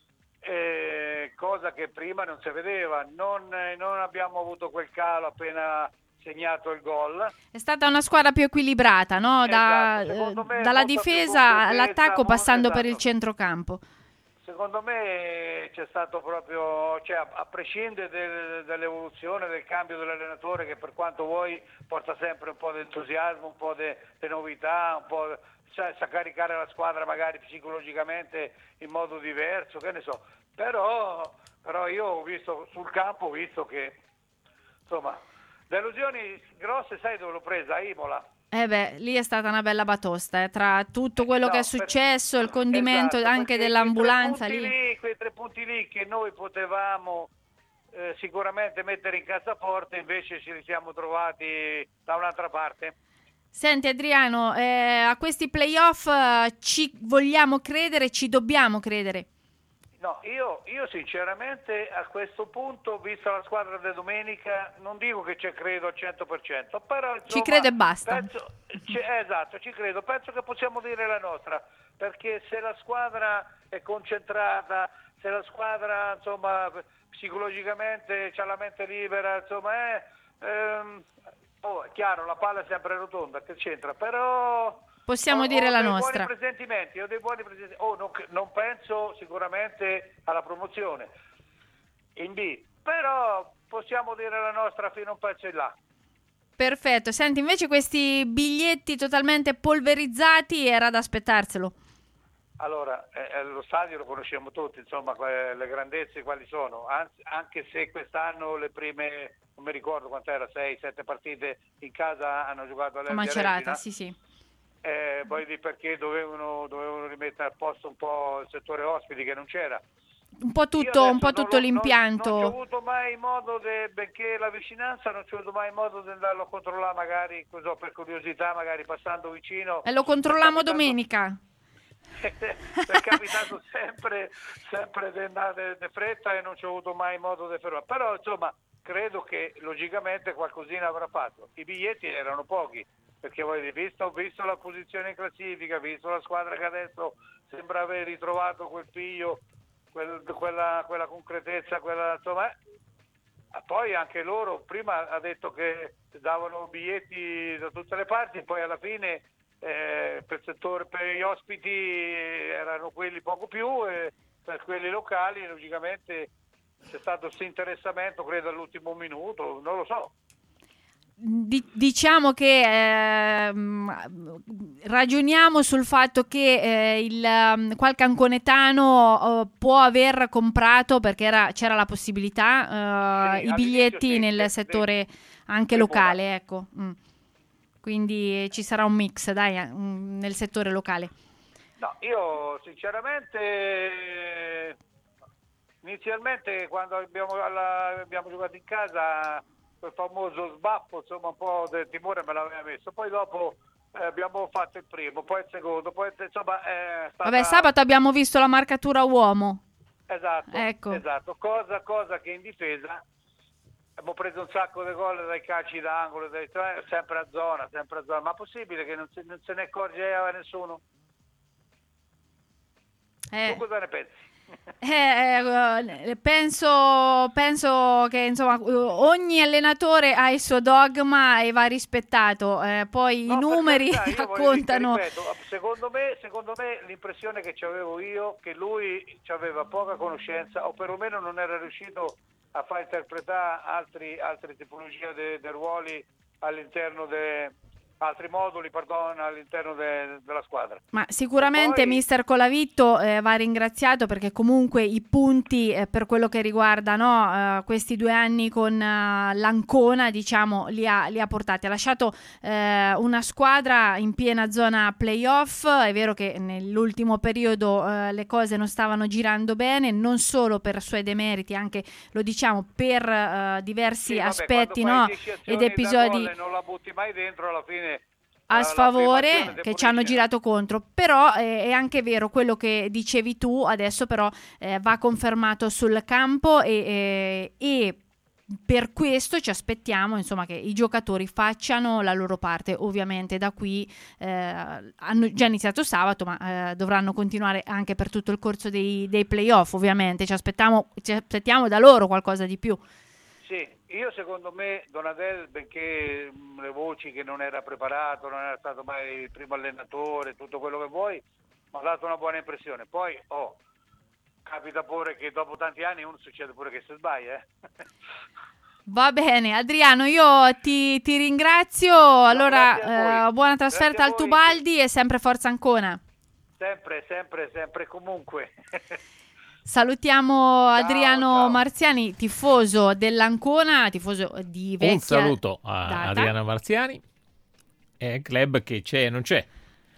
cosa che prima non si vedeva. Non abbiamo avuto quel calo appena segnato il gol. È stata una squadra più equilibrata, no? Dalla difesa all'attacco, passando per il centrocampo. Secondo me c'è stato proprio, a prescindere dall'evoluzione, del cambio dell'allenatore, che per quanto vuoi porta sempre un po' di entusiasmo, un po' di novità, un po' sa caricare la squadra magari psicologicamente in modo diverso, che ne so. Però io ho visto sul campo, che insomma, delusioni grosse, sai dove l'ho presa? A Imola. Lì è stata una bella batosta, tra tutto quello che è successo, il condimento anche dell'ambulanza lì. Quei 3 punti lì che noi potevamo sicuramente mettere in cassaforte, invece ci siamo trovati da un'altra parte. Senti Adriano, a questi playoff ci vogliamo credere, ci dobbiamo credere? No, io sinceramente a questo punto, vista la squadra di domenica, non dico che ci credo al 100%, però insomma, Ci credo e basta. Esatto, ci credo, penso che possiamo dire la nostra, perché se la squadra è concentrata, se la squadra insomma psicologicamente c'ha la mente libera, insomma è chiaro, la palla è sempre rotonda, che c'entra, però possiamo dire la nostra. Ho dei buoni presentimenti. Non penso sicuramente alla promozione in B, però possiamo dire la nostra fino a un pezzo in là. Perfetto. Senti, invece questi biglietti totalmente polverizzati era da aspettarselo. Allora, lo stadio lo conosciamo tutti, insomma, le grandezze quali sono, anche se quest'anno le prime, non mi ricordo quant'era, 6-7 partite in casa hanno giocato a Macerata, sì. Poi perché dovevano rimettere a posto un po' il settore ospiti che non c'era. Un po' tutto l'impianto. Non ho avuto mai modo, benché la vicinanza, non ho avuto mai modo di andarlo a controllare, magari per curiosità, magari passando vicino. E lo controlliamo domenica. È capitato sempre di andare di fretta e non ci ho avuto mai modo di fermare. Però insomma credo che logicamente qualcosina avrà fatto. I biglietti erano pochi, perché visto la posizione in classifica, visto la squadra che adesso sembra aver ritrovato quel piglio, quella concretezza, insomma. Poi anche loro prima ha detto che davano biglietti da tutte le parti, poi alla fine per gli ospiti erano quelli poco più, e per quelli locali logicamente c'è stato questo interessamento, credo all'ultimo minuto, non lo so. Diciamo che ragioniamo sul fatto che qualche anconetano può aver comprato, perché c'era la possibilità, i biglietti nel settore anche locale, ecco. Quindi ci sarà un mix, dai, nel settore locale. No, io sinceramente inizialmente quando abbiamo giocato in casa, quel famoso sbaffo, insomma un po' del timore me l'aveva messo, poi dopo abbiamo fatto il primo, poi il secondo, poi insomma Vabbè, sabato abbiamo visto la marcatura uomo. Esatto, ecco. Esatto. Cosa che in difesa abbiamo preso un sacco di gol dai calci d'angolo, sempre a zona, ma è possibile che non se ne accorgeva nessuno? Tu cosa ne pensi? Penso che insomma ogni allenatore ha il suo dogma e va rispettato, poi i numeri raccontano. Secondo me l'impressione che avevo io che lui aveva poca conoscenza, o perlomeno non era riuscito a far interpretare altre tipologie di ruoli all'interno altri moduli, all'interno della squadra. Ma sicuramente poi mister Colavitto va ringraziato, perché comunque i punti per quello che riguarda questi 2 anni con l'Ancona, diciamo, li ha portati. Ha lasciato una squadra in piena zona playoff. È vero che nell'ultimo periodo le cose non stavano girando bene, non solo per suoi demeriti, anche lo diciamo per diversi aspetti ed episodi. Non la butti mai dentro, alla fine a sfavore, che ci hanno girato contro. Però è anche vero quello che dicevi tu adesso, però va confermato sul campo e per questo ci aspettiamo, insomma, che i giocatori facciano la loro parte. Ovviamente da qui hanno già iniziato sabato, ma dovranno continuare anche per tutto il corso dei playoff. Ovviamente ci aspettiamo da loro qualcosa di più. Sì, io secondo me Donadel, benché le voci che non era preparato, non era stato mai il primo allenatore, tutto quello che vuoi, mi ha dato una buona impressione. Poi capita pure che dopo tanti anni uno succede pure che si sbaglia. Va bene, Adriano, io ti ringrazio. Allora, buona trasferta al Tubaldi e sempre forza Ancona. Sempre, comunque. Salutiamo Adriano Marziani, tifoso dell'Ancona, tifoso di vecchia Un saluto a data. Adriano Marziani. È un club che c'è e non c'è.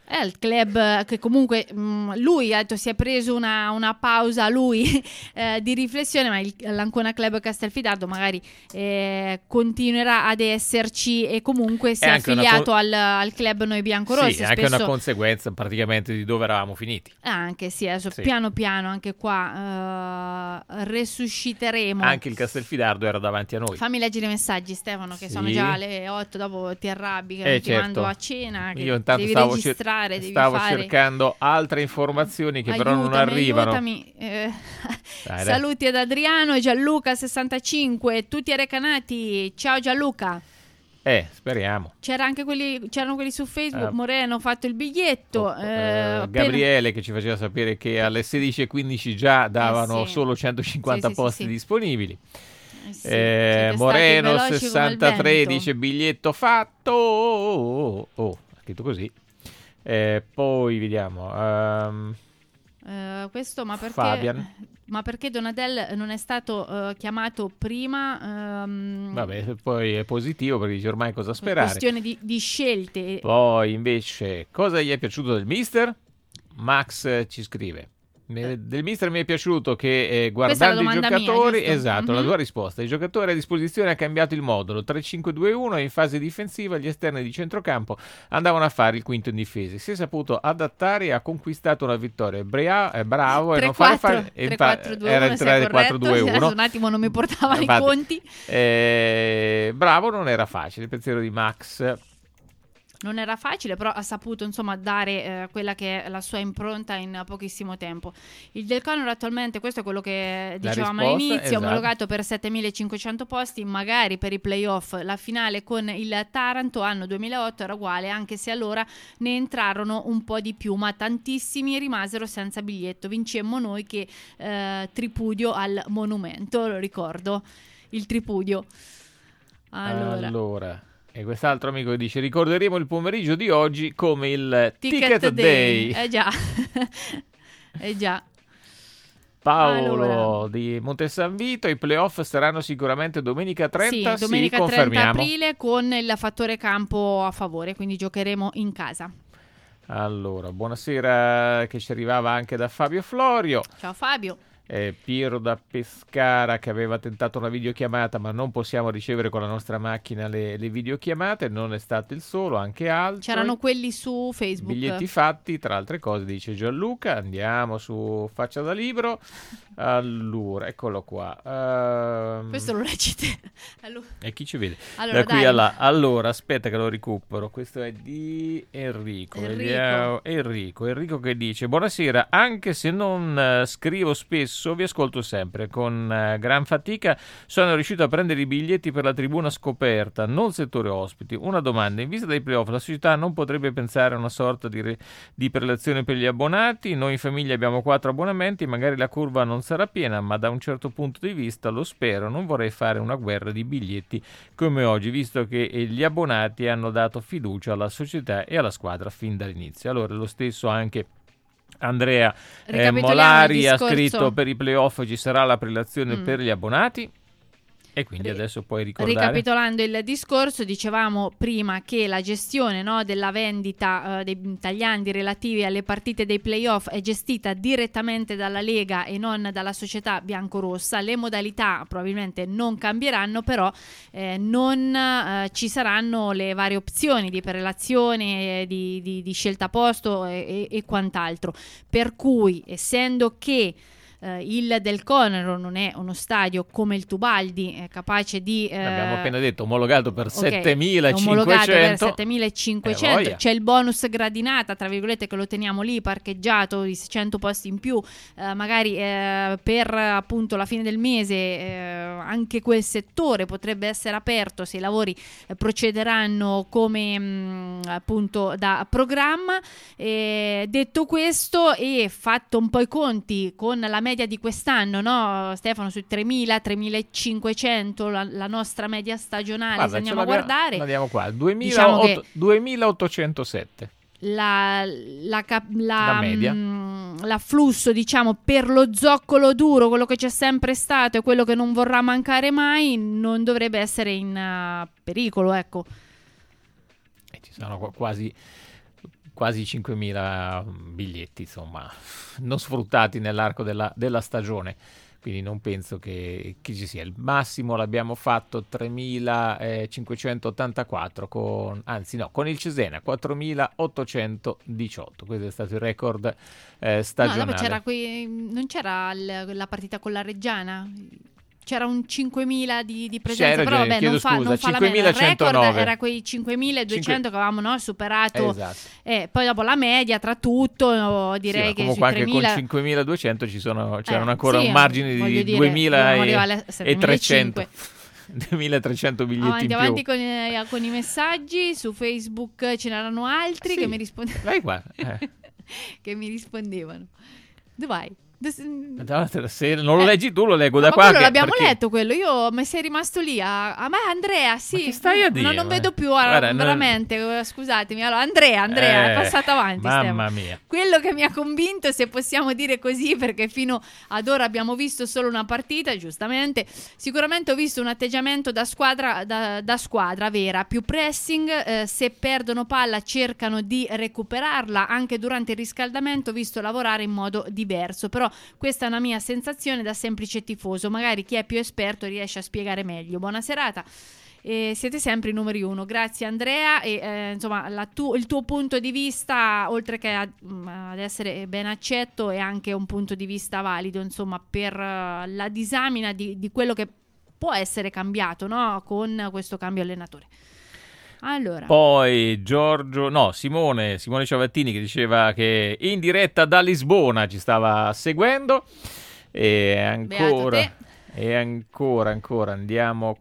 È il club che comunque lui ha detto si è preso una pausa lui di riflessione, ma l'Ancona Club Castelfidardo magari continuerà ad esserci e comunque si è affiliato al club Noi Biancorossi. Sì, è anche una conseguenza praticamente di dove eravamo finiti. Anche sì, adesso piano piano anche qua resusciteremo. Anche il Castelfidardo era davanti a noi. Fammi leggere i messaggi, Stefano, che sono già le 8, dopo ti arrabbi che non ti mando a cena, che io intanto devi registrare. Stavo cercando altre informazioni che però non arrivano. Aiutami. Saluti ad Adriano e Gianluca 65, tutti recanati. Ciao Gianluca. Speriamo. C'erano quelli su Facebook. Moreno ha fatto il biglietto. Gabriele che ci faceva sapere che alle 16:15 già davano solo 150 posti disponibili. Moreno 63 dice biglietto fatto. Ha scritto così. Poi vediamo questo, ma perché Fabian. Ma perché Donadel non è stato chiamato prima? Vabbè, poi è positivo perché dice ormai cosa sperare. Questione di scelte. Poi invece cosa gli è piaciuto del mister? Max ci scrive: del mister mi è piaciuto che guardando i giocatori, la tua risposta, i giocatori a disposizione ha cambiato il modulo 3-5-2-1 e in fase difensiva gli esterni di centrocampo andavano a fare il quinto in difesa, si è saputo adattare e ha conquistato una vittoria. Bravo 3, e non 4, fare 3-4-2-1 era il 3-4-2-1. un attimo non mi portavano i conti. Bravo, non era facile il pensiero di Max. Non era facile, però ha saputo insomma dare quella che è la sua impronta in pochissimo tempo. Il Del Conero attualmente, questo è quello che dicevamo all'inizio, omologato per 7.500 posti, magari per i playoff. La finale con il Taranto anno 2008 era uguale, anche se allora ne entrarono un po' di più, ma tantissimi rimasero senza biglietto. Vincemmo noi che tripudio al monumento, lo ricordo, il tripudio. Allora. E quest'altro amico che dice: ricorderemo il pomeriggio di oggi come il Ticket Day. Già. Paolo di Montesan Vito: i playoff saranno sicuramente domenica 30. Sì, domenica 30 aprile con il fattore campo a favore, quindi giocheremo in casa. Allora, buonasera, che ci arrivava anche da Fabio Florio. Ciao Fabio. Piero da Pescara che aveva tentato una videochiamata, ma non possiamo ricevere con la nostra macchina le videochiamate. Non è stato il solo, anche altri. C'erano quelli su Facebook. Biglietti fatti, tra altre cose, dice Gianluca. Andiamo su Faccia da Libro. Allora, eccolo qua. Questo lo leggi te. E chi ci vede? Allora, da qui a là. Allora, aspetta che lo recupero. Questo è di Enrico. Enrico che dice: buonasera, anche se non scrivo spesso, vi ascolto sempre. Con gran fatica sono riuscito a prendere i biglietti per la tribuna scoperta, non settore ospiti. Una domanda: in vista dei playoff la società non potrebbe pensare a una sorta di prelazione per gli abbonati? Noi in famiglia abbiamo 4 abbonamenti, magari la curva non sarà piena, ma da un certo punto di vista lo spero. Non vorrei fare una guerra di biglietti come oggi, visto che gli abbonati hanno dato fiducia alla società e alla squadra fin dall'inizio. Allora, lo stesso anche Andrea Molari ha scritto: per i playoff ci sarà la prelazione per gli abbonati. E quindi adesso puoi ricordare. Ricapitolando il discorso, dicevamo prima che la gestione della vendita dei tagliandi relativi alle partite dei playoff è gestita direttamente dalla Lega e non dalla società biancorossa. Le modalità probabilmente non cambieranno, però non ci saranno le varie opzioni di prelazione, di scelta posto e quant'altro. Per cui, essendo che il Del Conero non è uno stadio come il Tubaldi capace di abbiamo appena detto omologato per 7.500, c'è il bonus gradinata tra virgolette che lo teniamo lì parcheggiato di 600 posti in più, magari per appunto la fine del mese anche quel settore potrebbe essere aperto se i lavori procederanno come appunto da programma. Detto questo e fatto un po' i conti con la media di quest'anno, no Stefano, sui 3.000-3.500 la nostra media stagionale. Guarda, se andiamo a guardare, andiamo qua, diciamo 2.807 la media. L'afflusso, diciamo, per lo zoccolo duro, quello che c'è sempre stato e quello che non vorrà mancare mai, non dovrebbe essere in pericolo, ecco. Ci sono quasi quasi 5.000 biglietti, insomma, non sfruttati nell'arco della stagione. Quindi non penso che ci sia. Il massimo l'abbiamo fatto 3.584 con il Cesena 4.818. Questo è stato il record stagionale. Non c'era la partita con la Reggiana? C'era un 5.000 di presenza, però vabbè, non fa la media. Il record era quei 5.200 che avevamo superato. Esatto. Poi dopo la media, tra tutto, direi che comunque anche 3.000... con 5.200 c'erano ancora un margine di 2.300. 2.300 biglietti in più. Avanti con i messaggi. Su Facebook ce n'erano altri che mi rispondevano. Vai qua. Che mi rispondevano. Dove vai? Se non lo leggi tu, lo leggo da qua. Ma quello l'abbiamo letto, quello. Ma sei rimasto lì a me, Andrea, sì. Ma che stai a dire? Non vedo più, veramente, scusatemi. Allora, Andrea, è passato avanti. Mamma mia. Quello che mi ha convinto, se possiamo dire così, perché fino ad ora abbiamo visto solo una partita, giustamente. Sicuramente ho visto un atteggiamento da squadra vera, più pressing, se perdono palla cercano di recuperarla. Anche durante il riscaldamento ho visto lavorare in modo diverso, però questa è una mia sensazione da semplice tifoso. Magari chi è più esperto riesce a spiegare meglio. Buona serata. Siete sempre i numeri uno. Grazie Andrea. Insomma, il tuo punto di vista, oltre che ad essere ben accetto, è anche un punto di vista valido, insomma, per la disamina di quello che può essere cambiato, no? Con questo cambio allenatore. Allora. Poi Simone Ciavattini, che diceva che in diretta da Lisbona ci stava seguendo. E ancora andiamo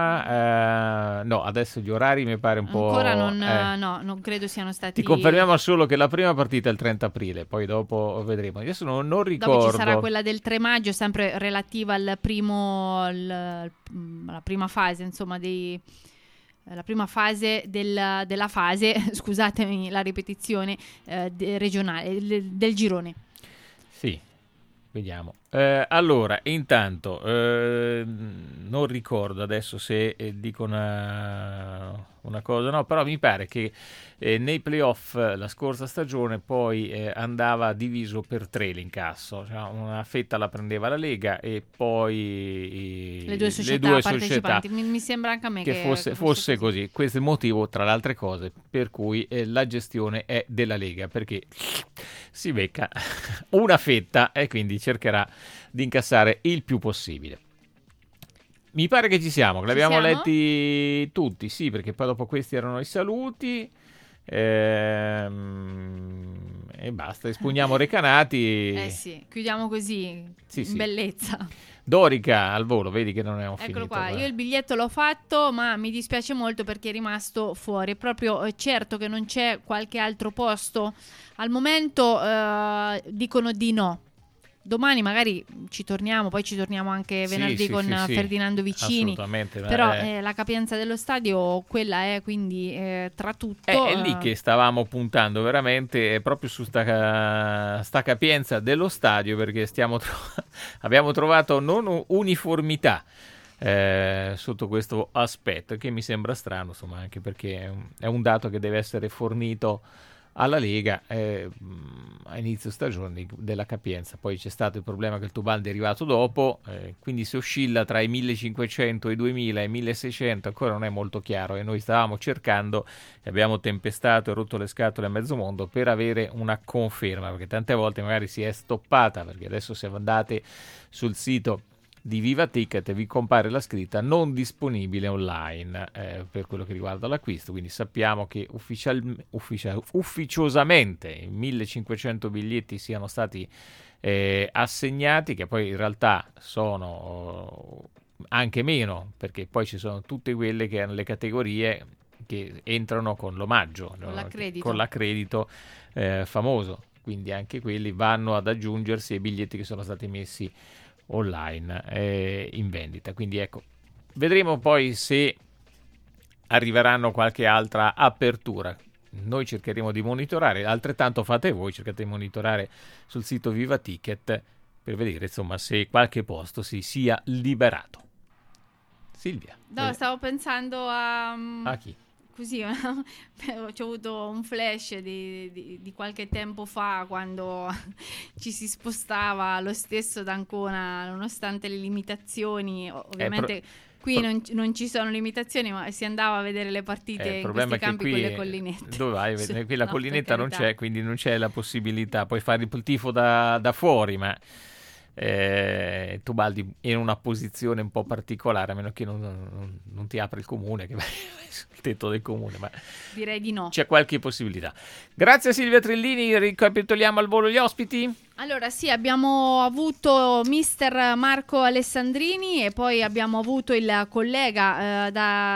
qua. No, adesso gli orari mi pare un po'. Ancora non credo siano stati. Ti confermiamo solo che la prima partita è il 30 aprile, poi dopo vedremo. Adesso non ricordo. Dopo ci sarà quella del 3 maggio, sempre relativa alla prima fase, insomma, la prima fase della fase, scusatemi la ripetizione, regionale, del girone. Sì, vediamo. Allora, intanto, non ricordo adesso se dico una cosa, no, però mi pare che nei playoff la scorsa stagione poi andava diviso per 3 l'incasso, cioè una fetta la prendeva la Lega e poi le due società partecipanti. Mi sembra anche a me che fosse così. Questo è il motivo, tra le altre cose, per cui la gestione è della Lega, perché si becca una fetta e quindi cercherà di incassare il più possibile. Mi pare che ci siamo, che li abbiamo letti tutti, sì, perché poi dopo questi erano i saluti e basta, espugniamo Recanati. Sì, chiudiamo così, in bellezza. Dorica al volo, vedi che non è un finito. Eccolo qua, io il biglietto l'ho fatto, ma mi dispiace molto perché è rimasto fuori. È proprio certo che non c'è qualche altro posto. Al momento dicono di no. Domani magari ci torniamo, poi ci torniamo anche venerdì con Ferdinando Vicini. Assolutamente. Però la capienza dello stadio quella è, quindi tra tutto... È lì che stavamo puntando veramente, proprio su sta capienza dello stadio, perché abbiamo trovato non uniformità sotto questo aspetto, che mi sembra strano, insomma, anche perché è un dato che deve essere fornito alla Lega a inizio stagione della capienza. Poi c'è stato il problema che il Tubaldi è arrivato dopo, quindi si oscilla tra i 1500 e i 2000 e i 1600, ancora non è molto chiaro, e noi stavamo cercando e abbiamo tempestato e rotto le scatole a mezzo mondo per avere una conferma, perché tante volte magari si è stoppata, perché adesso se andate sul sito di Viva Ticket vi compare la scritta non disponibile online per quello che riguarda l'acquisto, quindi sappiamo che ufficiosamente 1500 biglietti siano stati assegnati, che poi in realtà sono anche meno, perché poi ci sono tutte quelle che hanno le categorie che entrano con l'omaggio, con l'accredito famoso, quindi anche quelli vanno ad aggiungersi ai biglietti che sono stati messi online in vendita. Quindi ecco, vedremo poi se arriveranno qualche altra apertura. Noi cercheremo di monitorare, altrettanto fate voi, cercate di monitorare sul sito Viva Ticket per vedere, insomma, se qualche posto si sia liberato. Silvia. No, stavo pensando a chi? così ho avuto un flash di qualche tempo fa, quando ci si spostava lo stesso da Ancona nonostante le limitazioni. Ovviamente qui non ci sono limitazioni, ma si andava a vedere le partite in questi campi con le collinette. Dove vai? Qui la No, collinetta per non carità. c'è, quindi non c'è la possibilità. Puoi fare il tifo da fuori, ma Tubaldi è in una posizione un po' particolare, a meno che non ti apri il comune, che vai sul tetto del comune, ma Direi di no. c'è qualche possibilità. Grazie Silvia Trillini, ricapitoliamo al volo gli ospiti. Allora sì, abbiamo avuto mister Marco Alessandrini e poi abbiamo avuto il collega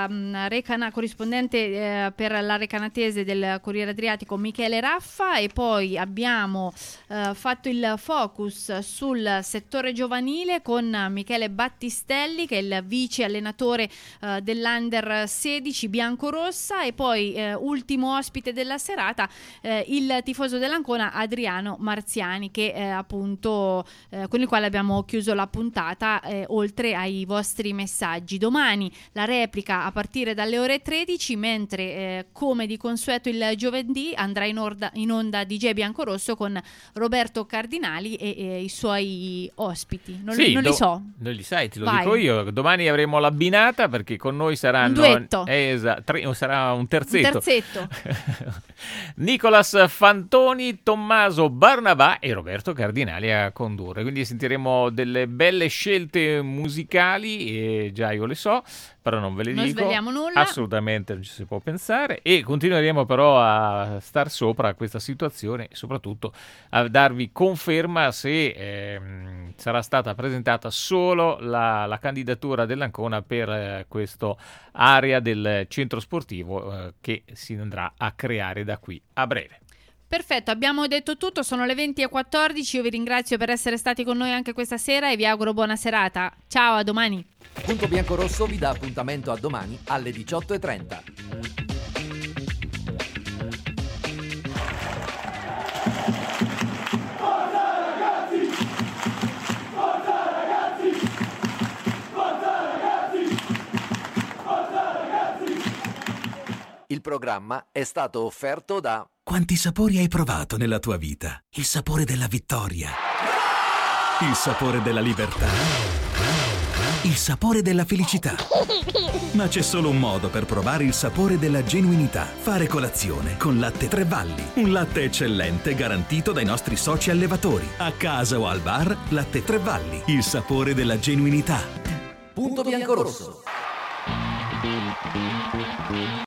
corrispondente per la recanatese del Corriere Adriatico, Michele Raffa, e poi abbiamo fatto il focus sul settore giovanile con Michele Battistelli, che è il vice allenatore dell'Under 16 biancorossa, e poi ultimo ospite della serata il tifoso dell'Ancona Adriano Marziani, che appunto con il quale abbiamo chiuso la puntata, oltre ai vostri messaggi. Domani la replica a partire dalle ore 13, mentre come di consueto il giovedì andrà in onda DJ Biancorosso con Roberto Cardinali e i suoi ospiti. Non li so. Non li sai, te lo Vai. dico io. Domani avremo l'abbinata, perché con noi saranno Un duetto. sarà un terzetto. Un terzetto. Nicolas Fantoni, Tommaso Barnabà e Roberto Cardinali a condurre, quindi sentiremo delle belle scelte musicali, e già io le so, però non ve le Non dico. sveliamo nulla. Assolutamente non ci si può pensare, e continueremo però a star sopra a questa situazione e soprattutto a darvi conferma se sarà stata presentata solo la candidatura dell'Ancona per questa area del centro sportivo che si andrà a creare da qui a breve. Perfetto, abbiamo detto tutto, sono le 20:14, io vi ringrazio per essere stati con noi anche questa sera e vi auguro buona serata. Ciao, a domani. Punto Biancorosso vi dà appuntamento a domani alle 18:30. Il programma è stato offerto da... Quanti sapori hai provato nella tua vita? Il sapore della vittoria, il sapore della libertà, il sapore della felicità. Ma c'è solo un modo per provare il sapore della genuinità: fare colazione con Latte Tre Valli. Un latte eccellente garantito dai nostri soci allevatori. A casa o al bar, Latte Tre Valli, il sapore della genuinità. Punto Biancorosso.